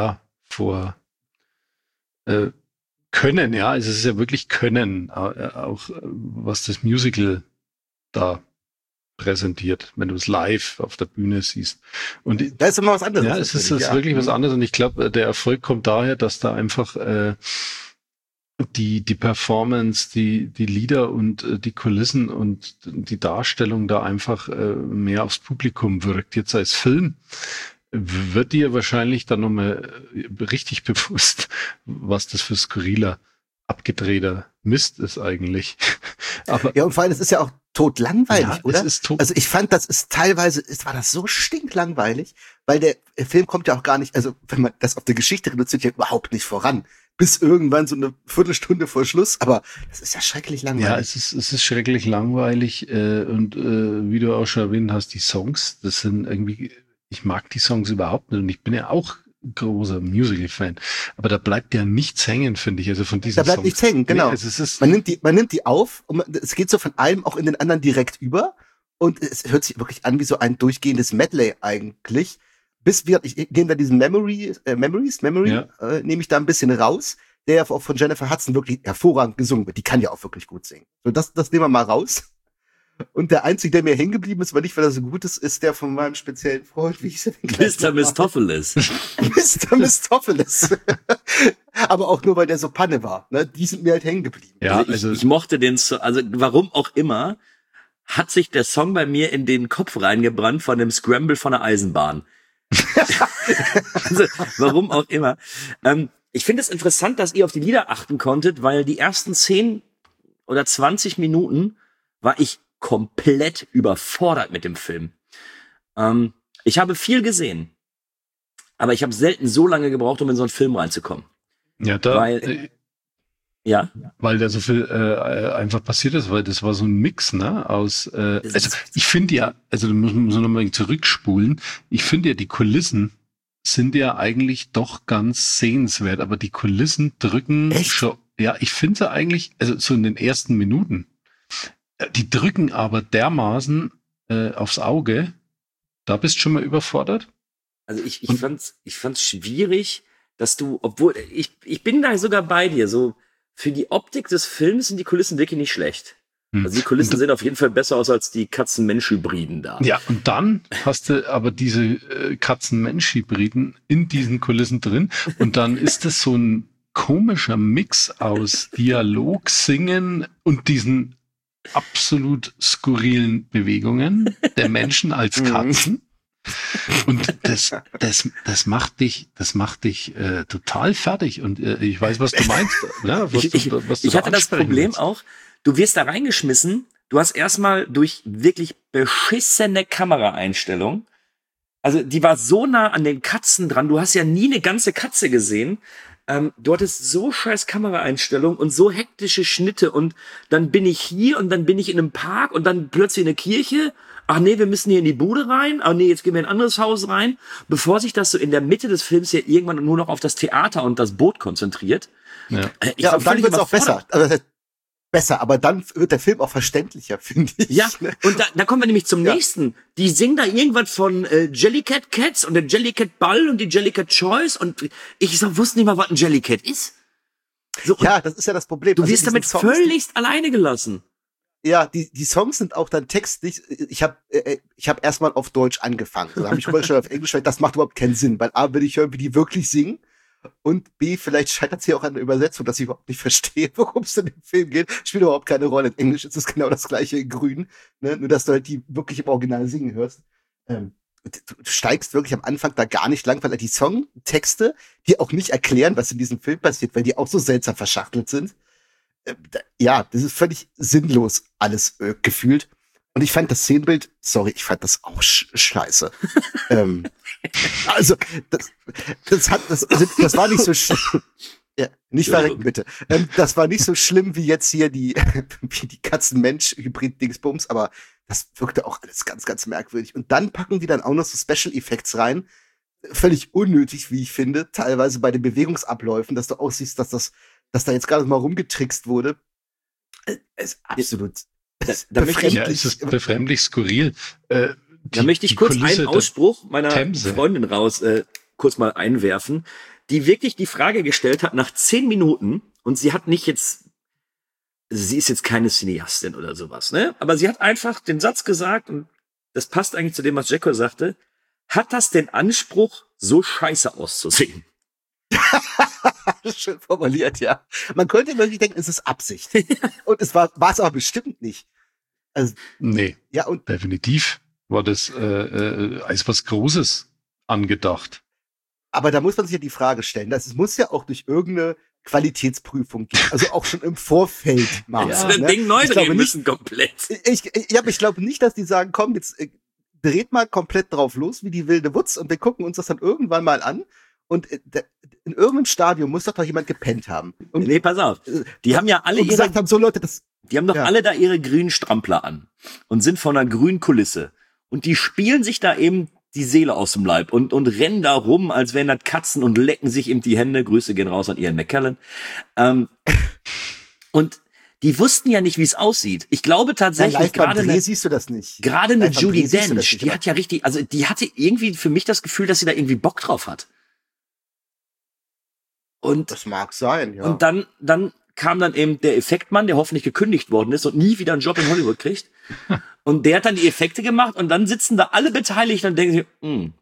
Können, ja. Also es ist ja wirklich Können, auch was das Musical da präsentiert, wenn du es live auf der Bühne siehst. Und da ist immer was anderes. Ja, es ist wirklich was anderes. Und ich glaube, der Erfolg kommt daher, dass da einfach die Performance, die Lieder und die Kulissen und die Darstellung da einfach mehr aufs Publikum wirkt. Jetzt als Film wird dir wahrscheinlich dann nochmal richtig bewusst, was das für skurriler, abgedrehter Mist ist eigentlich. Aber ja, und vor allem, es ist ja auch totlangweilig, ja, oder? Also ich fand, war das so stinklangweilig, weil der Film kommt ja auch gar nicht, also wenn man das auf der Geschichte reduziert, ja überhaupt nicht voran. Bis irgendwann so eine Viertelstunde vor Schluss, aber das ist ja schrecklich langweilig. Ja, es ist schrecklich langweilig und wie du auch schon erwähnt hast, die Songs, das sind irgendwie, ich mag die Songs überhaupt nicht und ich bin ja auch großer Musical-Fan, aber da bleibt ja nichts hängen, finde ich, also von diesen Songs. Da bleibt nichts hängen, genau. Nee, also man nimmt die auf und es geht so von einem auch in den anderen direkt über und es hört sich wirklich an wie so ein durchgehendes Medley eigentlich. Ich nehme da diesen Memory, nehme ich da ein bisschen raus, der ja auch von Jennifer Hudson wirklich hervorragend gesungen wird. Die kann ja auch wirklich gut singen. So, das nehmen wir mal raus. Und der einzige, der mir hängen geblieben ist, weil nicht, weil er so gut ist der von meinem speziellen Freund, wie hieß er denn? Mr. Mistopheles. Mr. Mistopheles. Aber auch nur, weil der so Panne war. Ne? Die sind mir halt hängen geblieben. Ja, also ich mochte den, also warum auch immer, hat sich der Song bei mir in den Kopf reingebrannt von dem Scramble von der Eisenbahn. Also, warum auch immer. Ich finde es interessant, dass ihr auf die Lieder achten konntet, weil die ersten 10 oder 20 Minuten war ich komplett überfordert mit dem Film. Ich habe viel gesehen, aber ich habe selten so lange gebraucht, um in so einen Film reinzukommen. Ja, weil da so viel einfach passiert ist, weil das war so ein Mix, ne, aus also ich finde ja, also da muss man noch mal zurückspulen, ich finde ja, die Kulissen sind ja eigentlich doch ganz sehenswert, aber die Kulissen drücken schon, ja, ich finde sie eigentlich, also so in den ersten Minuten, die drücken aber dermaßen aufs Auge, da bist du schon mal überfordert? Also ich fand's schwierig, dass du, obwohl, ich bin da sogar bei dir, so für die Optik des Films sind die Kulissen wirklich nicht schlecht. Also die Kulissen sehen auf jeden Fall besser aus als die Katzen-Mensch-Hybriden da. Ja, und dann hast du aber diese Katzen-Mensch-Hybriden in diesen Kulissen drin und dann ist das so ein komischer Mix aus Dialog, Singen und diesen absolut skurrilen Bewegungen der Menschen als Katzen. Und das macht dich total fertig und ich weiß, was du meinst. Ja, ich hatte das Problem auch, du wirst da reingeschmissen, du hast erstmal durch wirklich beschissene Kameraeinstellung, also die war so nah an den Katzen dran, du hast ja nie eine ganze Katze gesehen, du hattest so scheiß Kameraeinstellungen und so hektische Schnitte und dann bin ich hier und dann bin ich in einem Park und dann plötzlich in eine Kirche. Ach nee, wir müssen hier in die Bude rein. Ach nee, jetzt gehen wir in ein anderes Haus rein. Bevor sich das so in der Mitte des Films ja irgendwann nur noch auf das Theater und das Boot konzentriert. Ja, und dann wird es auch besser. Also besser, aber dann wird der Film auch verständlicher, finde ich. Ja, und da kommen wir nämlich zum nächsten. Die singen da irgendwas von Jellycat Cats und der Jellycat Ball und die Jellycat Choice und ich wusste nicht mal, was ein Jellycat ist. So, Ja, das ist ja das Problem. du Also wirst diese damit Songs, völligst alleine gelassen. Ja, die Songs sind auch dann textlich. Ich hab erstmal auf Deutsch angefangen. Dann habe ich rübergestellt auf Englisch, weil das macht überhaupt keinen Sinn. Weil A, will ich hören, wie die wirklich singen. Und B, vielleicht scheitert es hier auch an der Übersetzung, dass ich überhaupt nicht verstehe, worum es in dem Film geht. Spielt überhaupt keine Rolle. In Englisch ist es genau das gleiche in Grün. Ne? Nur, dass du halt die wirklich im Original singen hörst. Du steigst wirklich am Anfang da gar nicht lang, weil die Songtexte, die auch nicht erklären, was in diesem Film passiert, weil die auch so seltsam verschachtelt sind. Ja, das ist völlig sinnlos alles gefühlt. Und ich fand das Szenenbild, sorry, ich fand das auch scheiße. Also, das war nicht so schlimm. Ja, nicht verrecken, bitte. Das war nicht so schlimm wie jetzt hier wie die Katzen-Mensch-Hybrid-Dingsbums, aber das wirkte auch alles ganz, ganz merkwürdig. Und dann packen die dann auch noch so Special Effects rein. Völlig unnötig, wie ich finde, teilweise bei den Bewegungsabläufen, dass du aussiehst, dass da jetzt gerade mal rumgetrickst wurde. Ist absolut Da möchte ich, Ja, es ist befremdlich skurril. da möchte ich kurz Kulisse einen Ausspruch meiner Themse. Freundin kurz mal einwerfen, die wirklich die Frage gestellt hat nach 10 Minuten und sie hat nicht jetzt, sie ist jetzt keine Cineastin oder sowas, ne? Aber sie hat einfach den Satz gesagt und das passt eigentlich zu dem, was Jacko sagte. Hat das den Anspruch, so scheiße auszusehen? schön formuliert, ja. Man könnte wirklich denken, es ist Absicht. Und es war es aber bestimmt nicht. Also, Nee, ja, und definitiv war das als was Großes angedacht. aber da muss man sich ja die Frage stellen, es muss ja auch durch irgendeine Qualitätsprüfung gehen. Also auch schon im Vorfeld mal. Ja, das ne? Ding neu Ich glaube drehen nicht, müssen komplett. ich glaube nicht, dass die sagen, komm, jetzt dreht mal komplett drauf los, wie die wilde Wutz, und wir gucken uns das dann irgendwann mal an. Und in irgendeinem Stadium muss doch jemand gepennt haben. Und Nee, pass auf. Die haben ja alle und gesagt haben, so Leute, das, die haben doch ja. alle da ihre grünen Strampler an und sind von einer grünen Kulisse. Und die spielen sich da eben die Seele aus dem Leib und rennen da rum, als wären das Katzen und lecken sich eben die Hände. Grüße gehen raus an Ian McKellen. Und die wussten ja nicht, wie es aussieht. Ich glaube tatsächlich, live beim gerade Dreh siehst du das nicht. eine Live beim Judi Dreh siehst du das Dench, nicht, die aber- hat ja richtig, also die hatte irgendwie für mich das Gefühl, dass sie da irgendwie Bock drauf hat. Und Das mag sein, ja. Und dann kam dann eben der Effektmann, der hoffentlich gekündigt worden ist und nie wieder einen Job in Hollywood kriegt. Und der hat dann die Effekte gemacht und dann sitzen da alle Beteiligten und denken sich,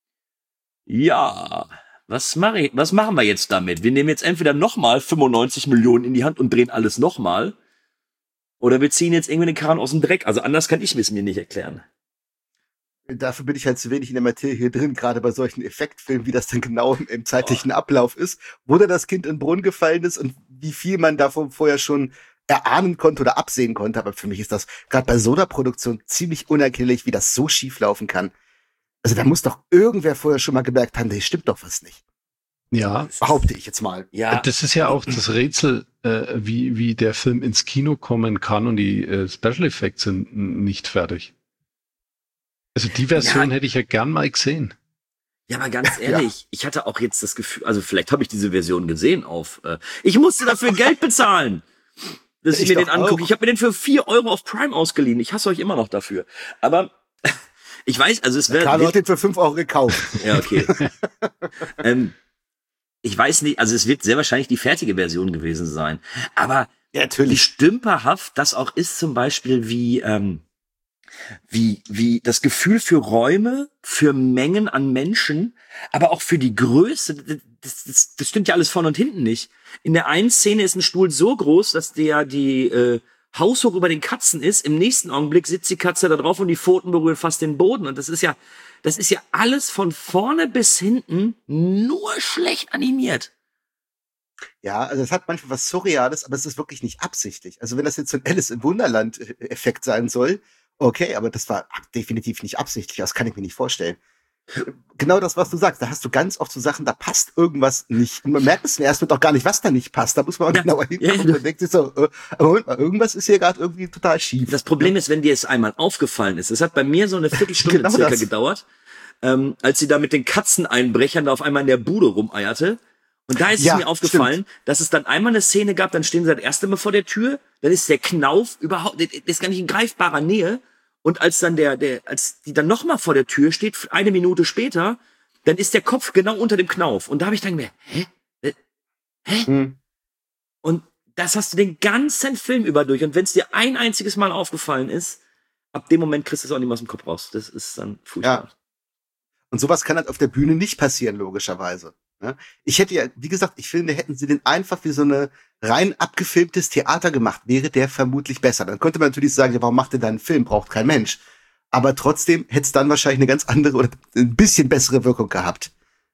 ja, was machen wir jetzt damit? Wir nehmen jetzt entweder nochmal 95 Millionen in die Hand und drehen alles nochmal. Oder wir ziehen jetzt irgendwie den Karren aus dem Dreck. Also anders kann ich es mir nicht erklären. Dafür bin ich halt zu wenig in der Materie hier drin, gerade bei solchen Effektfilmen, wie das dann genau im zeitlichen Ablauf ist, wo da das Kind in den Brunnen gefallen ist und wie viel man davon vorher schon erahnen konnte oder absehen konnte. Aber für mich ist das gerade bei so einer Produktion ziemlich unerklärlich, wie das so schief laufen kann. Also da muss doch irgendwer vorher schon mal gemerkt haben, da stimmt doch was nicht. Ja, Behaupte ich jetzt mal. Ja, das ist ja auch das Rätsel, wie der Film ins Kino kommen kann und die Special Effects sind nicht fertig. Also die Version hätte ich ja gern mal gesehen. ja, aber ganz ehrlich, ich hatte auch jetzt das Gefühl, also vielleicht habe ich diese Version gesehen ich musste dafür Geld bezahlen, dass ich Ich mir den doch angucke. auch. Ich habe mir den für 4 Euro auf Prime ausgeliehen. Ich hasse euch immer noch dafür. Aber ich weiß, also es wäre... Carlo hat den für 5 Euro gekauft. Ja, okay. Ich weiß nicht, also es wird sehr wahrscheinlich die fertige Version gewesen sein. Aber Ja, wie natürlich. stümperhaft das auch ist, zum Beispiel wie das Gefühl für Räume, für Mengen an Menschen, aber auch für die Größe, das stimmt ja alles vorne und hinten nicht. In der einen Szene ist ein Stuhl so groß, dass die haushoch über den Katzen ist. Im nächsten Augenblick sitzt die Katze da drauf und die Pfoten berühren fast den Boden. Und das ist ja alles von vorne bis hinten nur schlecht animiert. Ja, also es hat manchmal was Surreales, aber es ist wirklich nicht absichtlich. Also wenn das jetzt so ein Alice im Wunderland-Effekt sein soll, okay, aber das war definitiv nicht absichtlich. Das kann ich mir nicht vorstellen. Genau das, was du sagst. Da hast du ganz oft so Sachen, da passt irgendwas nicht. Und man merkt es erst auch gar nicht, was da nicht passt. Da muss man genauer hingucken und denkt sich so, aber Moment mal, irgendwas ist hier gerade irgendwie total schief. Das Problem ist, wenn dir es einmal aufgefallen ist. Es hat bei mir so eine Viertelstunde Genau circa das. gedauert, als sie da mit den Katzeneinbrechern da auf einmal in der Bude rumeierte. Und da ist Ja, es mir aufgefallen, dass es dann einmal eine Szene gab, dann stehen sie das erste Mal vor der Tür, dann ist der Knauf überhaupt, der ist gar nicht in greifbarer Nähe. Und als dann als die dann nochmal vor der Tür steht, 1 Minute später, dann ist der Kopf genau unter dem Knauf. Und da habe ich dann gedacht, hä? das hast du den ganzen Film über durch. Und wenn es dir ein einziges Mal aufgefallen ist, ab dem Moment kriegst du es auch nicht mehr aus dem Kopf raus. Das ist dann furchtbar. Ja. Und sowas kann halt auf der Bühne nicht passieren, logischerweise. Ne? Ich hätte ja, wie gesagt, ich finde, hätten sie den einfach wie so eine rein abgefilmtes Theater gemacht, wäre der vermutlich besser. Dann könnte man natürlich sagen, ja, warum macht ihr da einen Film? Braucht kein Mensch. Aber trotzdem hätte es dann wahrscheinlich eine ganz andere oder ein bisschen bessere Wirkung gehabt.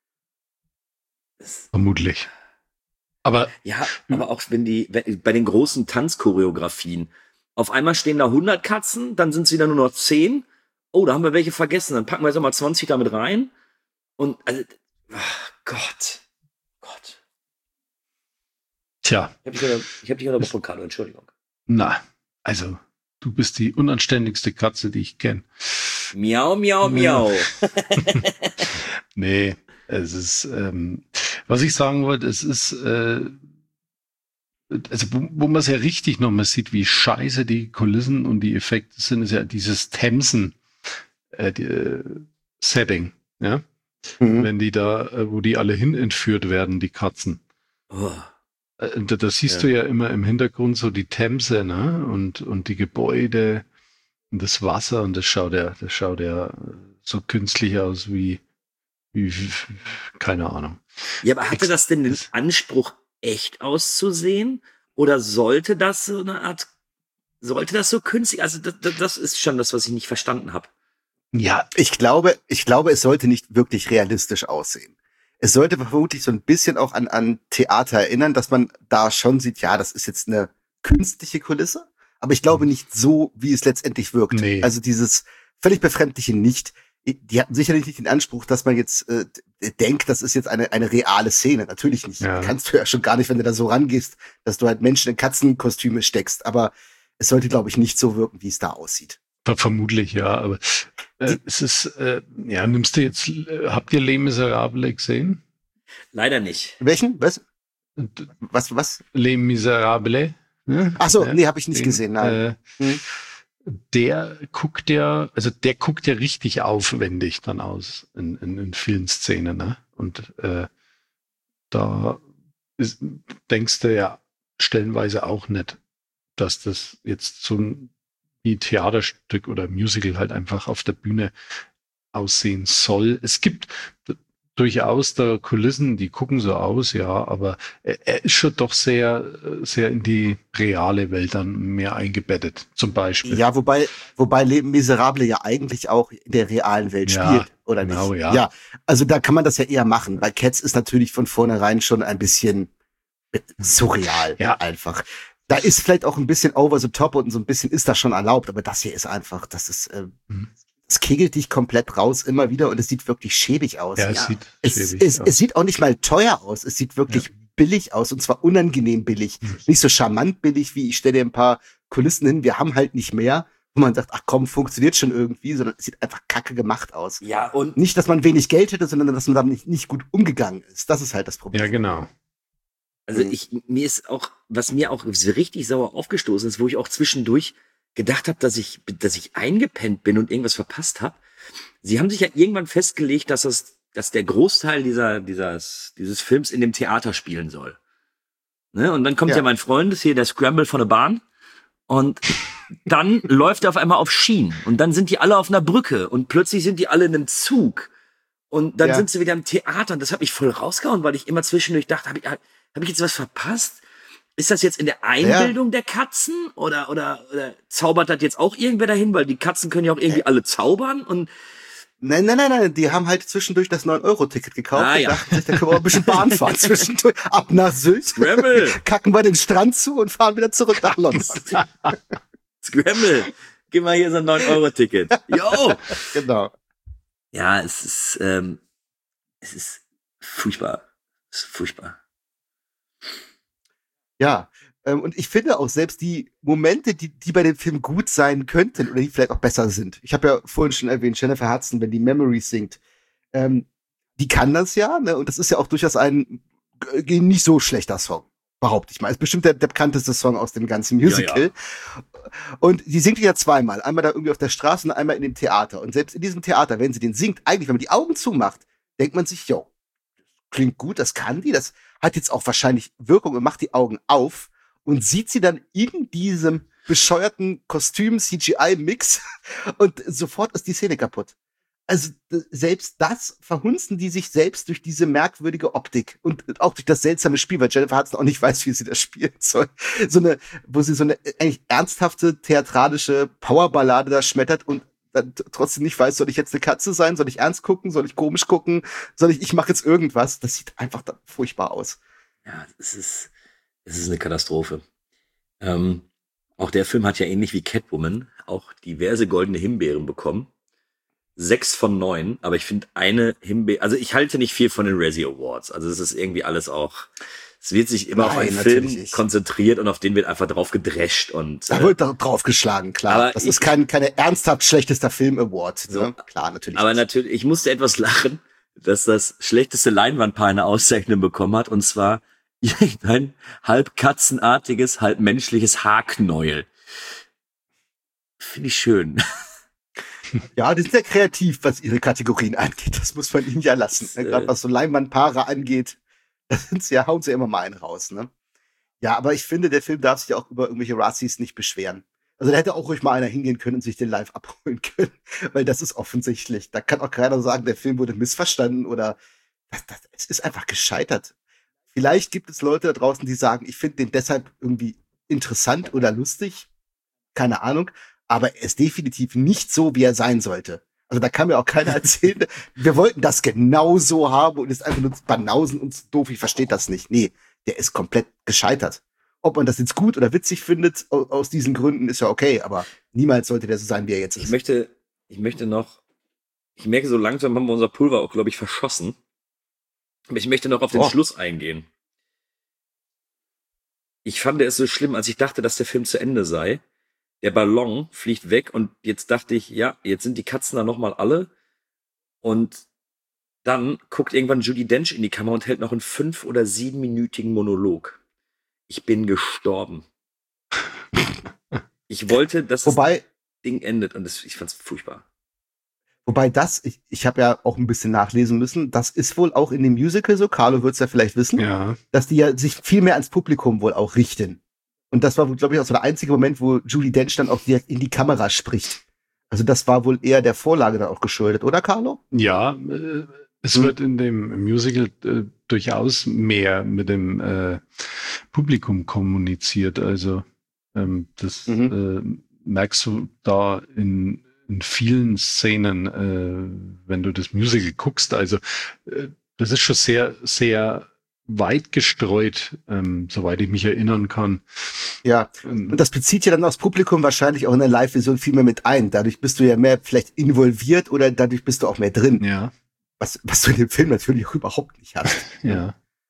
Vermutlich. Aber ja, aber auch wenn bei den großen Tanzchoreografien, auf einmal stehen da 100 Katzen, dann sind es wieder nur noch 10. Oh, da haben wir welche vergessen, dann packen wir jetzt nochmal 20 damit rein. Und, also, Gott. Tja. Ich hab dich unterbrochen, Carlo, Entschuldigung. Na, also, du bist die unanständigste Katze, die ich kenne. Miau, miau, miau. Nee, es ist, was ich sagen wollte, es ist, also wo man es ja richtig nochmal sieht, wie scheiße die Kulissen und die Effekte sind, ist ja dieses Themsen-Setting, ja? Wenn die da, wo die alle hin entführt werden, die Katzen. Oh. Da siehst du ja immer im Hintergrund so die Themse, ne? Und die Gebäude und das Wasser, und das schaut ja so künstlich aus wie keine Ahnung. Ja, aber hatte das denn den Anspruch, echt auszusehen? Oder sollte das so künstlich? Also das ist schon das, was ich nicht verstanden habe. Ja, ich glaube, es sollte nicht wirklich realistisch aussehen. Es sollte vermutlich so ein bisschen auch an Theater erinnern, dass man da schon sieht, ja, das ist jetzt eine künstliche Kulisse, aber ich glaube nicht so, wie es letztendlich wirkt. Nee. Also dieses völlig Befremdliche nicht. Die hatten sicherlich nicht den Anspruch, dass man jetzt denkt, das ist jetzt eine reale Szene. Natürlich nicht. Ja. Kannst du ja schon gar nicht, wenn du da so rangehst, dass du halt Menschen in Katzenkostüme steckst. Aber es sollte, glaube ich, nicht so wirken, wie es da aussieht. Vermutlich, ja. Aber es ist, habt ihr Les Miserables gesehen? Leider nicht. Welchen? Was? Les Miserables. Ne? Ach so, nee, habe ich nicht gesehen. Nein. Der guckt ja richtig aufwendig dann aus in vielen Szenen, ne? Und da denkst du ja stellenweise auch nicht, dass das jetzt so ein Theaterstück oder Musical halt einfach auf der Bühne aussehen soll. Es gibt durchaus da Kulissen, die gucken so aus, ja, aber er ist schon doch sehr, sehr in die reale Welt dann mehr eingebettet, zum Beispiel. Ja, wobei Les Miserables ja eigentlich auch in der realen Welt spielt, oder genau, nicht? Ja, also da kann man das ja eher machen, weil Cats ist natürlich von vornherein schon ein bisschen surreal, einfach. Da ist vielleicht auch ein bisschen over the top und so ein bisschen ist das schon erlaubt, aber das hier ist einfach, es kegelt dich komplett raus immer wieder und es sieht wirklich schäbig aus. Ja, es sieht auch nicht mal teuer aus, es sieht wirklich billig aus und zwar unangenehm billig. Nicht so charmant billig, wie ich stelle dir ein paar Kulissen hin, wir haben halt nicht mehr, wo man sagt, ach komm, funktioniert schon irgendwie, sondern es sieht einfach kacke gemacht aus. Ja, und nicht, dass man wenig Geld hätte, sondern dass man damit nicht gut umgegangen ist. Das ist halt das Problem. Ja, genau. Also was mir auch richtig sauer aufgestoßen ist, wo ich auch zwischendurch gedacht habe, dass ich eingepennt bin und irgendwas verpasst habe. Sie haben sich ja irgendwann festgelegt, dass der Großteil dieses Films in dem Theater spielen soll. Ne? Und dann kommt ja mein Freund, ist hier der Scramble von der Bahn. Und dann läuft er auf einmal auf Schienen. Und dann sind die alle auf einer Brücke. Und plötzlich sind die alle in einem Zug. Und dann sind sie wieder im Theater. Und das hat mich voll rausgehauen, weil ich immer zwischendurch dachte, hab ich jetzt was verpasst? Ist das jetzt in der Einbildung der Katzen? Oder zaubert das jetzt auch irgendwer dahin? Weil die Katzen können ja auch irgendwie alle zaubern. Und Nein. Die haben halt zwischendurch das 9-Euro-Ticket gekauft. Und dachten sich, da können wir auch ein bisschen Bahn fahren zwischendurch. Ab nach Sylt. Scramble. Kacken wir den Strand zu und fahren wieder zurück nach London. Scramble. Gib mal hier so ein 9-Euro-Ticket. Jo. Genau. Ja, es ist furchtbar. Es ist furchtbar. Ja, und ich finde auch selbst die Momente, die bei dem Film gut sein könnten oder die vielleicht auch besser sind. Ich habe ja vorhin schon erwähnt, Jennifer Hudson, wenn die Memories singt, die kann das ja, ne? Und das ist ja auch durchaus ein nicht so schlechter Song, behaupte ich mal. Ist bestimmt der bekannteste Song aus dem ganzen Musical. Ja. Und sie singt ja zweimal. Einmal da irgendwie auf der Straße und einmal in dem Theater. Und selbst in diesem Theater, wenn sie den singt, eigentlich, wenn man die Augen zumacht, denkt man sich, klingt gut, das kann die, das hat jetzt auch wahrscheinlich Wirkung und macht die Augen auf und sieht sie dann in diesem bescheuerten Kostüm-CGI-Mix und sofort ist die Szene kaputt. Also selbst das verhunzen die sich selbst durch diese merkwürdige Optik und auch durch das seltsame Spiel, weil Jennifer Hudson auch nicht weiß, wie sie das spielen soll. Wo sie so eine eigentlich ernsthafte, theatralische Powerballade da schmettert und dann trotzdem nicht weiß, soll ich jetzt eine Katze sein, soll ich ernst gucken, soll ich komisch gucken, ich mache jetzt irgendwas. Das sieht einfach furchtbar aus. Ja, es ist eine Katastrophe. Auch der Film hat ja ähnlich wie Catwoman auch diverse goldene Himbeeren bekommen. 6 von 9, aber ich finde eine Himbeere, also ich halte nicht viel von den Razzie Awards. Also es ist irgendwie alles auch, es wird sich immer auf einen Film konzentriert und auf den wird einfach drauf gedrescht und da wird draufgeschlagen, klar. Aber das ist keine ernsthaft schlechtester Film Award. So, ne? Klar, natürlich. Aber natürlich, ich musste etwas lachen, dass das schlechteste Leinwandpaar eine Auszeichnung bekommen hat, und zwar irgendein halb katzenartiges, halb menschliches Haarknäuel. Finde ich schön. Ja, die sind ja kreativ, was ihre Kategorien angeht. Das muss man ihnen ja lassen. Ne? Gerade was so Leinwandpaare angeht, hauen sie immer mal einen raus. Ne? Ja, aber ich finde, der Film darf sich auch über irgendwelche Razzies nicht beschweren. Also da hätte auch ruhig mal einer hingehen können und sich den live abholen können, weil das ist offensichtlich. Da kann auch keiner sagen, der Film wurde missverstanden oder es ist einfach gescheitert. Vielleicht gibt es Leute da draußen, die sagen, ich finde den deshalb irgendwie interessant oder lustig. Keine Ahnung. Aber er ist definitiv nicht so, wie er sein sollte. Also da kann mir auch keiner erzählen, wir wollten das genau so haben und ist einfach nur Banausen und doof, ich verstehe das nicht. Nee, der ist komplett gescheitert. Ob man das jetzt gut oder witzig findet, aus diesen Gründen, ist ja okay, aber niemals sollte der so sein, wie er jetzt ist. Ich merke, so langsam haben wir unser Pulver auch, glaube ich, verschossen. Aber ich möchte noch auf den Schluss eingehen. Ich fand es so schlimm, als ich dachte, dass der Film zu Ende sei. Der Ballon fliegt weg und jetzt dachte ich, ja, jetzt sind die Katzen da nochmal alle. Und dann guckt irgendwann Judi Dench in die Kamera und hält noch einen 5- oder 7-minütigen Monolog. Ich bin gestorben. Ich wollte, dass das Ding endet und ich fand's furchtbar. Wobei ich habe ja auch ein bisschen nachlesen müssen, das ist wohl auch in dem Musical so, Carlo wird's ja vielleicht wissen, dass die ja sich viel mehr ans Publikum wohl auch richten. Und das war, glaube ich, auch so der einzige Moment, wo Judi Dench dann auch direkt in die Kamera spricht. Also das war wohl eher der Vorlage dann auch geschuldet, oder Carlo? Ja, es wird in dem Musical durchaus mehr mit dem Publikum kommuniziert. Also das merkst du da in vielen Szenen, wenn du das Musical guckst. Also das ist schon sehr, sehr weit gestreut, soweit ich mich erinnern kann. Ja, und das bezieht ja dann auch das Publikum wahrscheinlich auch in der Live-Version viel mehr mit ein. Dadurch bist du ja mehr vielleicht involviert oder dadurch bist du auch mehr drin. Ja. Was du in dem Film natürlich auch überhaupt nicht hast. Ja.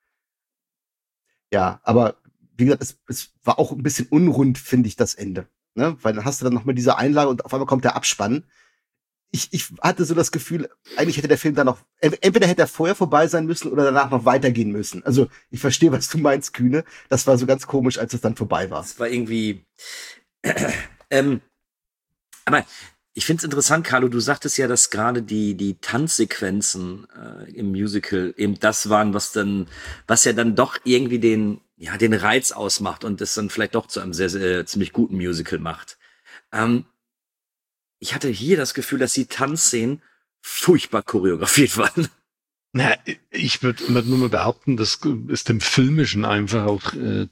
Ja, aber wie gesagt, es war auch ein bisschen unrund, finde ich, das Ende. Ne? Weil dann hast du dann nochmal diese Einlage und auf einmal kommt der Abspann. Ich hatte so das Gefühl, eigentlich hätte der Film dann noch, entweder hätte er vorher vorbei sein müssen oder danach noch weitergehen müssen. Also ich verstehe, was du meinst, Kühne. Das war so ganz komisch, als es dann vorbei war. Das war irgendwie, aber ich find's interessant, Carlo, du sagtest ja, dass gerade die Tanzsequenzen im Musical eben das waren, was ja dann doch irgendwie den Reiz ausmacht und das dann vielleicht doch zu einem sehr, sehr ziemlich guten Musical macht. Ich hatte hier das Gefühl, dass die Tanzszenen furchtbar choreografiert waren. Na, ich würde nur mal behaupten, das ist dem Filmischen einfach auch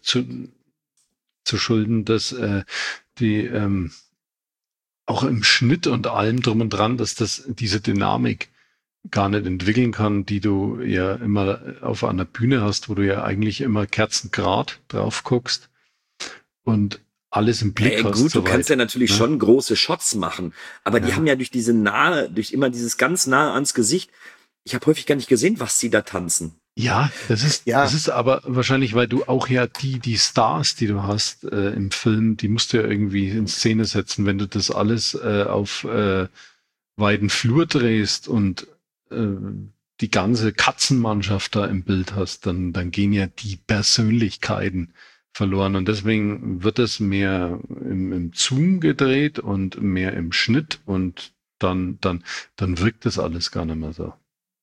zu schulden, dass die auch im Schnitt und allem drum und dran, dass das diese Dynamik gar nicht entwickeln kann, die du ja immer auf einer Bühne hast, wo du ja eigentlich immer kerzengerad drauf guckst und alles im Blick hast. Gut, du kannst ja natürlich schon große Shots machen, aber die haben ja durch immer dieses ganz nahe ans Gesicht, ich habe häufig gar nicht gesehen, was sie da tanzen. Ja, das ist aber wahrscheinlich, weil du auch ja die Stars, die du hast im Film, die musst du ja irgendwie in Szene setzen, wenn du das alles auf weiten Flur drehst und die ganze Katzenmannschaft da im Bild hast, dann gehen ja die Persönlichkeiten verloren und deswegen wird es mehr im Zoom gedreht und mehr im Schnitt und dann wirkt das alles gar nicht mehr so.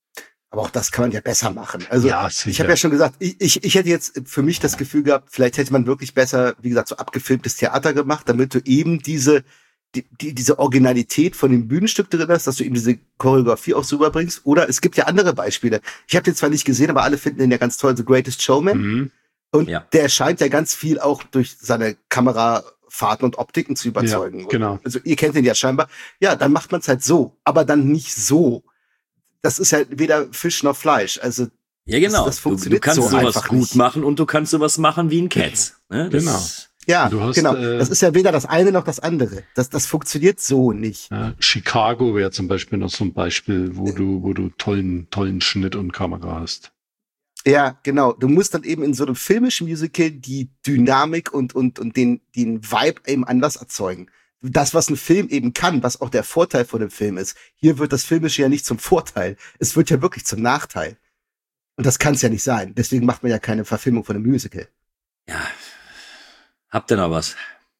Aber auch das kann man ja besser machen. Also Ja, ich sicher. habe ja schon gesagt, ich hätte jetzt für mich das Gefühl gehabt, vielleicht hätte man wirklich besser, wie gesagt, so abgefilmtes Theater gemacht, damit du eben diese Originalität von dem Bühnenstück drin hast, dass du eben diese Choreografie auch so rüberbringst. Oder es gibt ja andere Beispiele. Ich habe den zwar nicht gesehen, aber alle finden den ja ganz toll, The Greatest Showman. Mhm. Und Ja. der scheint ja ganz viel auch durch seine Kamerafahrten und Optiken zu überzeugen. Ja, genau. Also ihr kennt den ja scheinbar. Ja, dann macht man es halt so, aber dann nicht so. Das ist ja weder Fisch noch Fleisch. Also Ja, genau. das du funktioniert kannst so sowas einfach gut nicht. machen und du kannst sowas machen wie ein Cats. Ne? Das- Genau. ja, Du hast, genau. Das ist ja weder das eine noch das andere. Das funktioniert so nicht. Ja, Chicago wäre zum Beispiel noch so ein Beispiel, wo du tollen Schnitt und Kamera hast. Ja, genau. Du musst dann eben in so einem filmischen Musical die Dynamik und den Vibe eben anders erzeugen. Das, was ein Film eben kann, was auch der Vorteil von dem Film ist. Hier wird das Filmische ja nicht zum Vorteil. Es wird ja wirklich zum Nachteil. Und das kann es ja nicht sein. Deswegen macht man ja keine Verfilmung von einem Musical. Ja. Habt ihr noch was?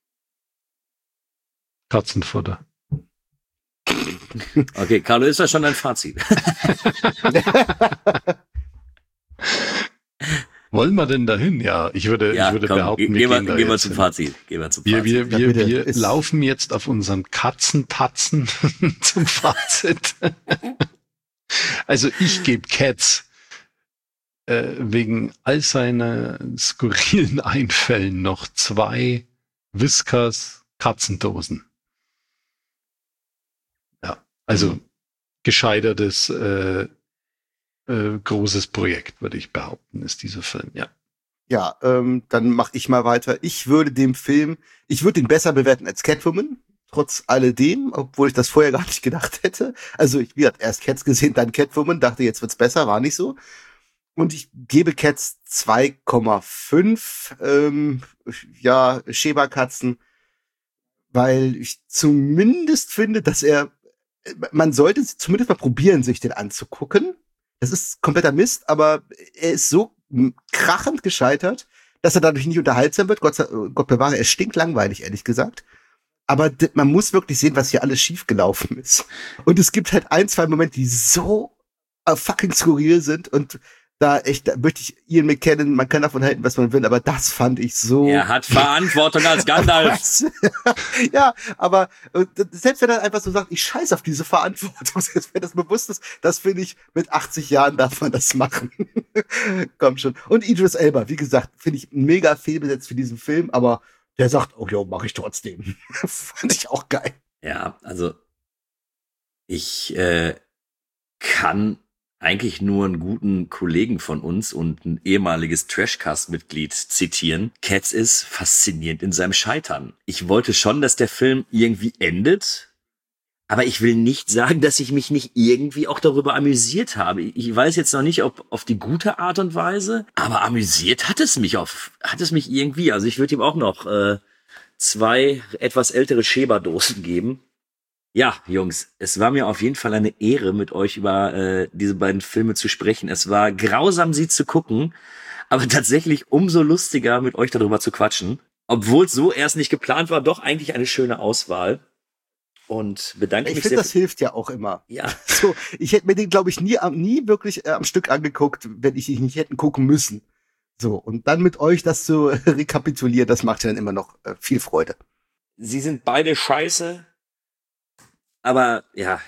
Katzenfutter. Okay, Carlo, ist das schon dein Fazit? Wollen wir denn dahin? Ja, ich würde behaupten, wir gehen da gehen wir jetzt zum hin. Fazit. Gehen wir zum Wir, Fazit. wir, Ja, wir, bitte. wir Ist- laufen jetzt auf unseren Katzentatzen zum Fazit. Also ich gebe Cats wegen all seiner skurrilen Einfällen noch 2 Whiskers Katzendosen. Ja, also gescheitertes großes Projekt, würde ich behaupten, ist dieser Film, ja. Ja, dann mache ich mal weiter. Ich würde den besser bewerten als Catwoman, trotz alledem, obwohl ich das vorher gar nicht gedacht hätte. Also ich habe erst Cats gesehen, dann Catwoman, dachte, jetzt wird's besser, war nicht so. Und ich gebe Cats 2,5, ja, Schäberkatzen, weil ich zumindest finde, dass man sollte zumindest mal probieren, sich den anzugucken. Das ist kompletter Mist, aber er ist so krachend gescheitert, dass er dadurch nicht unterhaltsam wird. Gott bewahre, er stinkt langweilig, ehrlich gesagt. Aber man muss wirklich sehen, was hier alles schiefgelaufen ist. Und es gibt halt 1, 2 Momente, die so fucking skurril sind. Und da möchte ich Ian McKellen, man kann davon halten, was man will, aber das fand ich so. Er hat Verantwortung als Gandalf. Was? Ja, aber selbst wenn er einfach so sagt, ich scheiß auf diese Verantwortung, selbst wenn das bewusst ist, das finde ich, mit 80 Jahren darf man das machen. Komm schon. Und Idris Elba, wie gesagt, finde ich mega fehlbesetzt für diesen Film, aber der sagt, oh jo, mach ich trotzdem. Fand ich auch geil. Ja, also ich kann eigentlich nur einen guten Kollegen von uns und ein ehemaliges Trashcast-Mitglied zitieren. Cats ist faszinierend in seinem Scheitern. Ich wollte schon, dass der Film irgendwie endet, aber ich will nicht sagen, dass ich mich nicht irgendwie auch darüber amüsiert habe. Ich weiß jetzt noch nicht, ob auf die gute Art und Weise, aber amüsiert hat es mich irgendwie. Also ich würde ihm auch noch 2 etwas ältere Schäberdosen geben. Ja, Jungs, es war mir auf jeden Fall eine Ehre, mit euch über diese beiden Filme zu sprechen. Es war grausam, sie zu gucken, aber tatsächlich umso lustiger, mit euch darüber zu quatschen. Obwohl es so erst nicht geplant war, doch eigentlich eine schöne Auswahl. Und bedanke Ich mich finde, sehr. das hilft ja auch immer. Ja, So, ich hätte mir den, glaube ich, nie wirklich am Stück angeguckt, wenn ich ihn nicht hätten gucken müssen. So, und dann mit euch das zu rekapitulieren, das macht ja dann immer noch viel Freude. sie sind beide scheiße. Aber ja,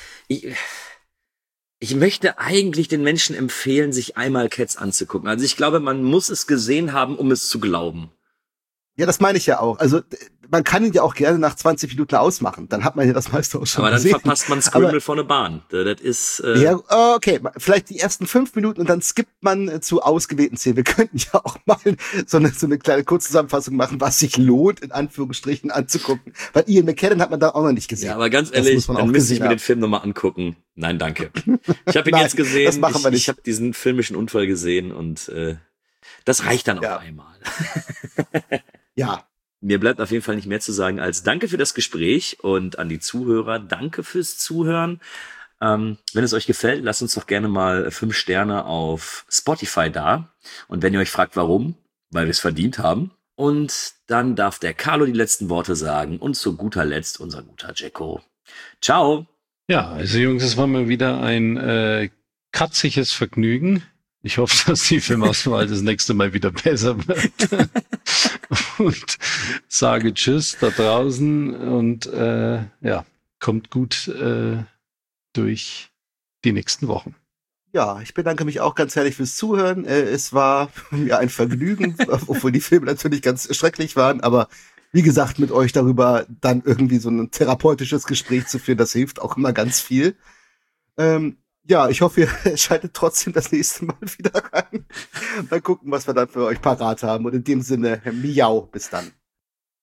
ich möchte eigentlich den Menschen empfehlen, sich einmal Cats anzugucken. Also ich glaube, man muss es gesehen haben, um es zu glauben. Ja, das meine ich ja auch. Also man kann ihn ja auch gerne nach 20 Minuten ausmachen. Dann hat man ja das meiste auch schon Aber dann gesehen. verpasst man Scribble von der Bahn. Das ist Ja, okay, vielleicht die ersten 5 Minuten und dann skippt man zu ausgewählten Szenen. Wir könnten ja auch mal so eine kleine Kurzzusammenfassung machen, was sich lohnt, in Anführungsstrichen anzugucken. Weil Ian McKellen hat man da auch noch nicht gesehen. ja, aber ganz Das ehrlich, muss man dann auch müsste ich gesehen mir den haben. Film nochmal angucken. Nein, danke. Ich habe ihn Nein, jetzt gesehen. das machen wir nicht. Ich habe diesen filmischen Unfall gesehen und das reicht dann Ja. auch einmal. Ja, Mir bleibt auf jeden Fall nicht mehr zu sagen als danke für das Gespräch und an die Zuhörer, danke fürs Zuhören. Wenn es euch gefällt, lasst uns doch gerne mal 5 Sterne auf Spotify da. Und wenn ihr euch fragt, warum, weil wir es verdient haben. Und dann darf der Carlo die letzten Worte sagen und zu guter Letzt unser guter Jacko. Ciao! Ja, also Jungs, es war mal wieder ein katziges Vergnügen. Ich hoffe, dass die Filmauswahl das nächste Mal wieder besser wird. Und sage Tschüss da draußen und kommt gut durch die nächsten Wochen. Ja, ich bedanke mich auch ganz herzlich fürs Zuhören. Es war mir ein Vergnügen, obwohl die Filme natürlich ganz schrecklich waren, aber wie gesagt, mit euch darüber dann irgendwie so ein therapeutisches Gespräch zu führen, das hilft auch immer ganz viel. Ja, ich hoffe, ihr schaltet trotzdem das nächste Mal wieder rein. Mal gucken, was wir dann für euch parat haben. Und in dem Sinne, miau, bis dann.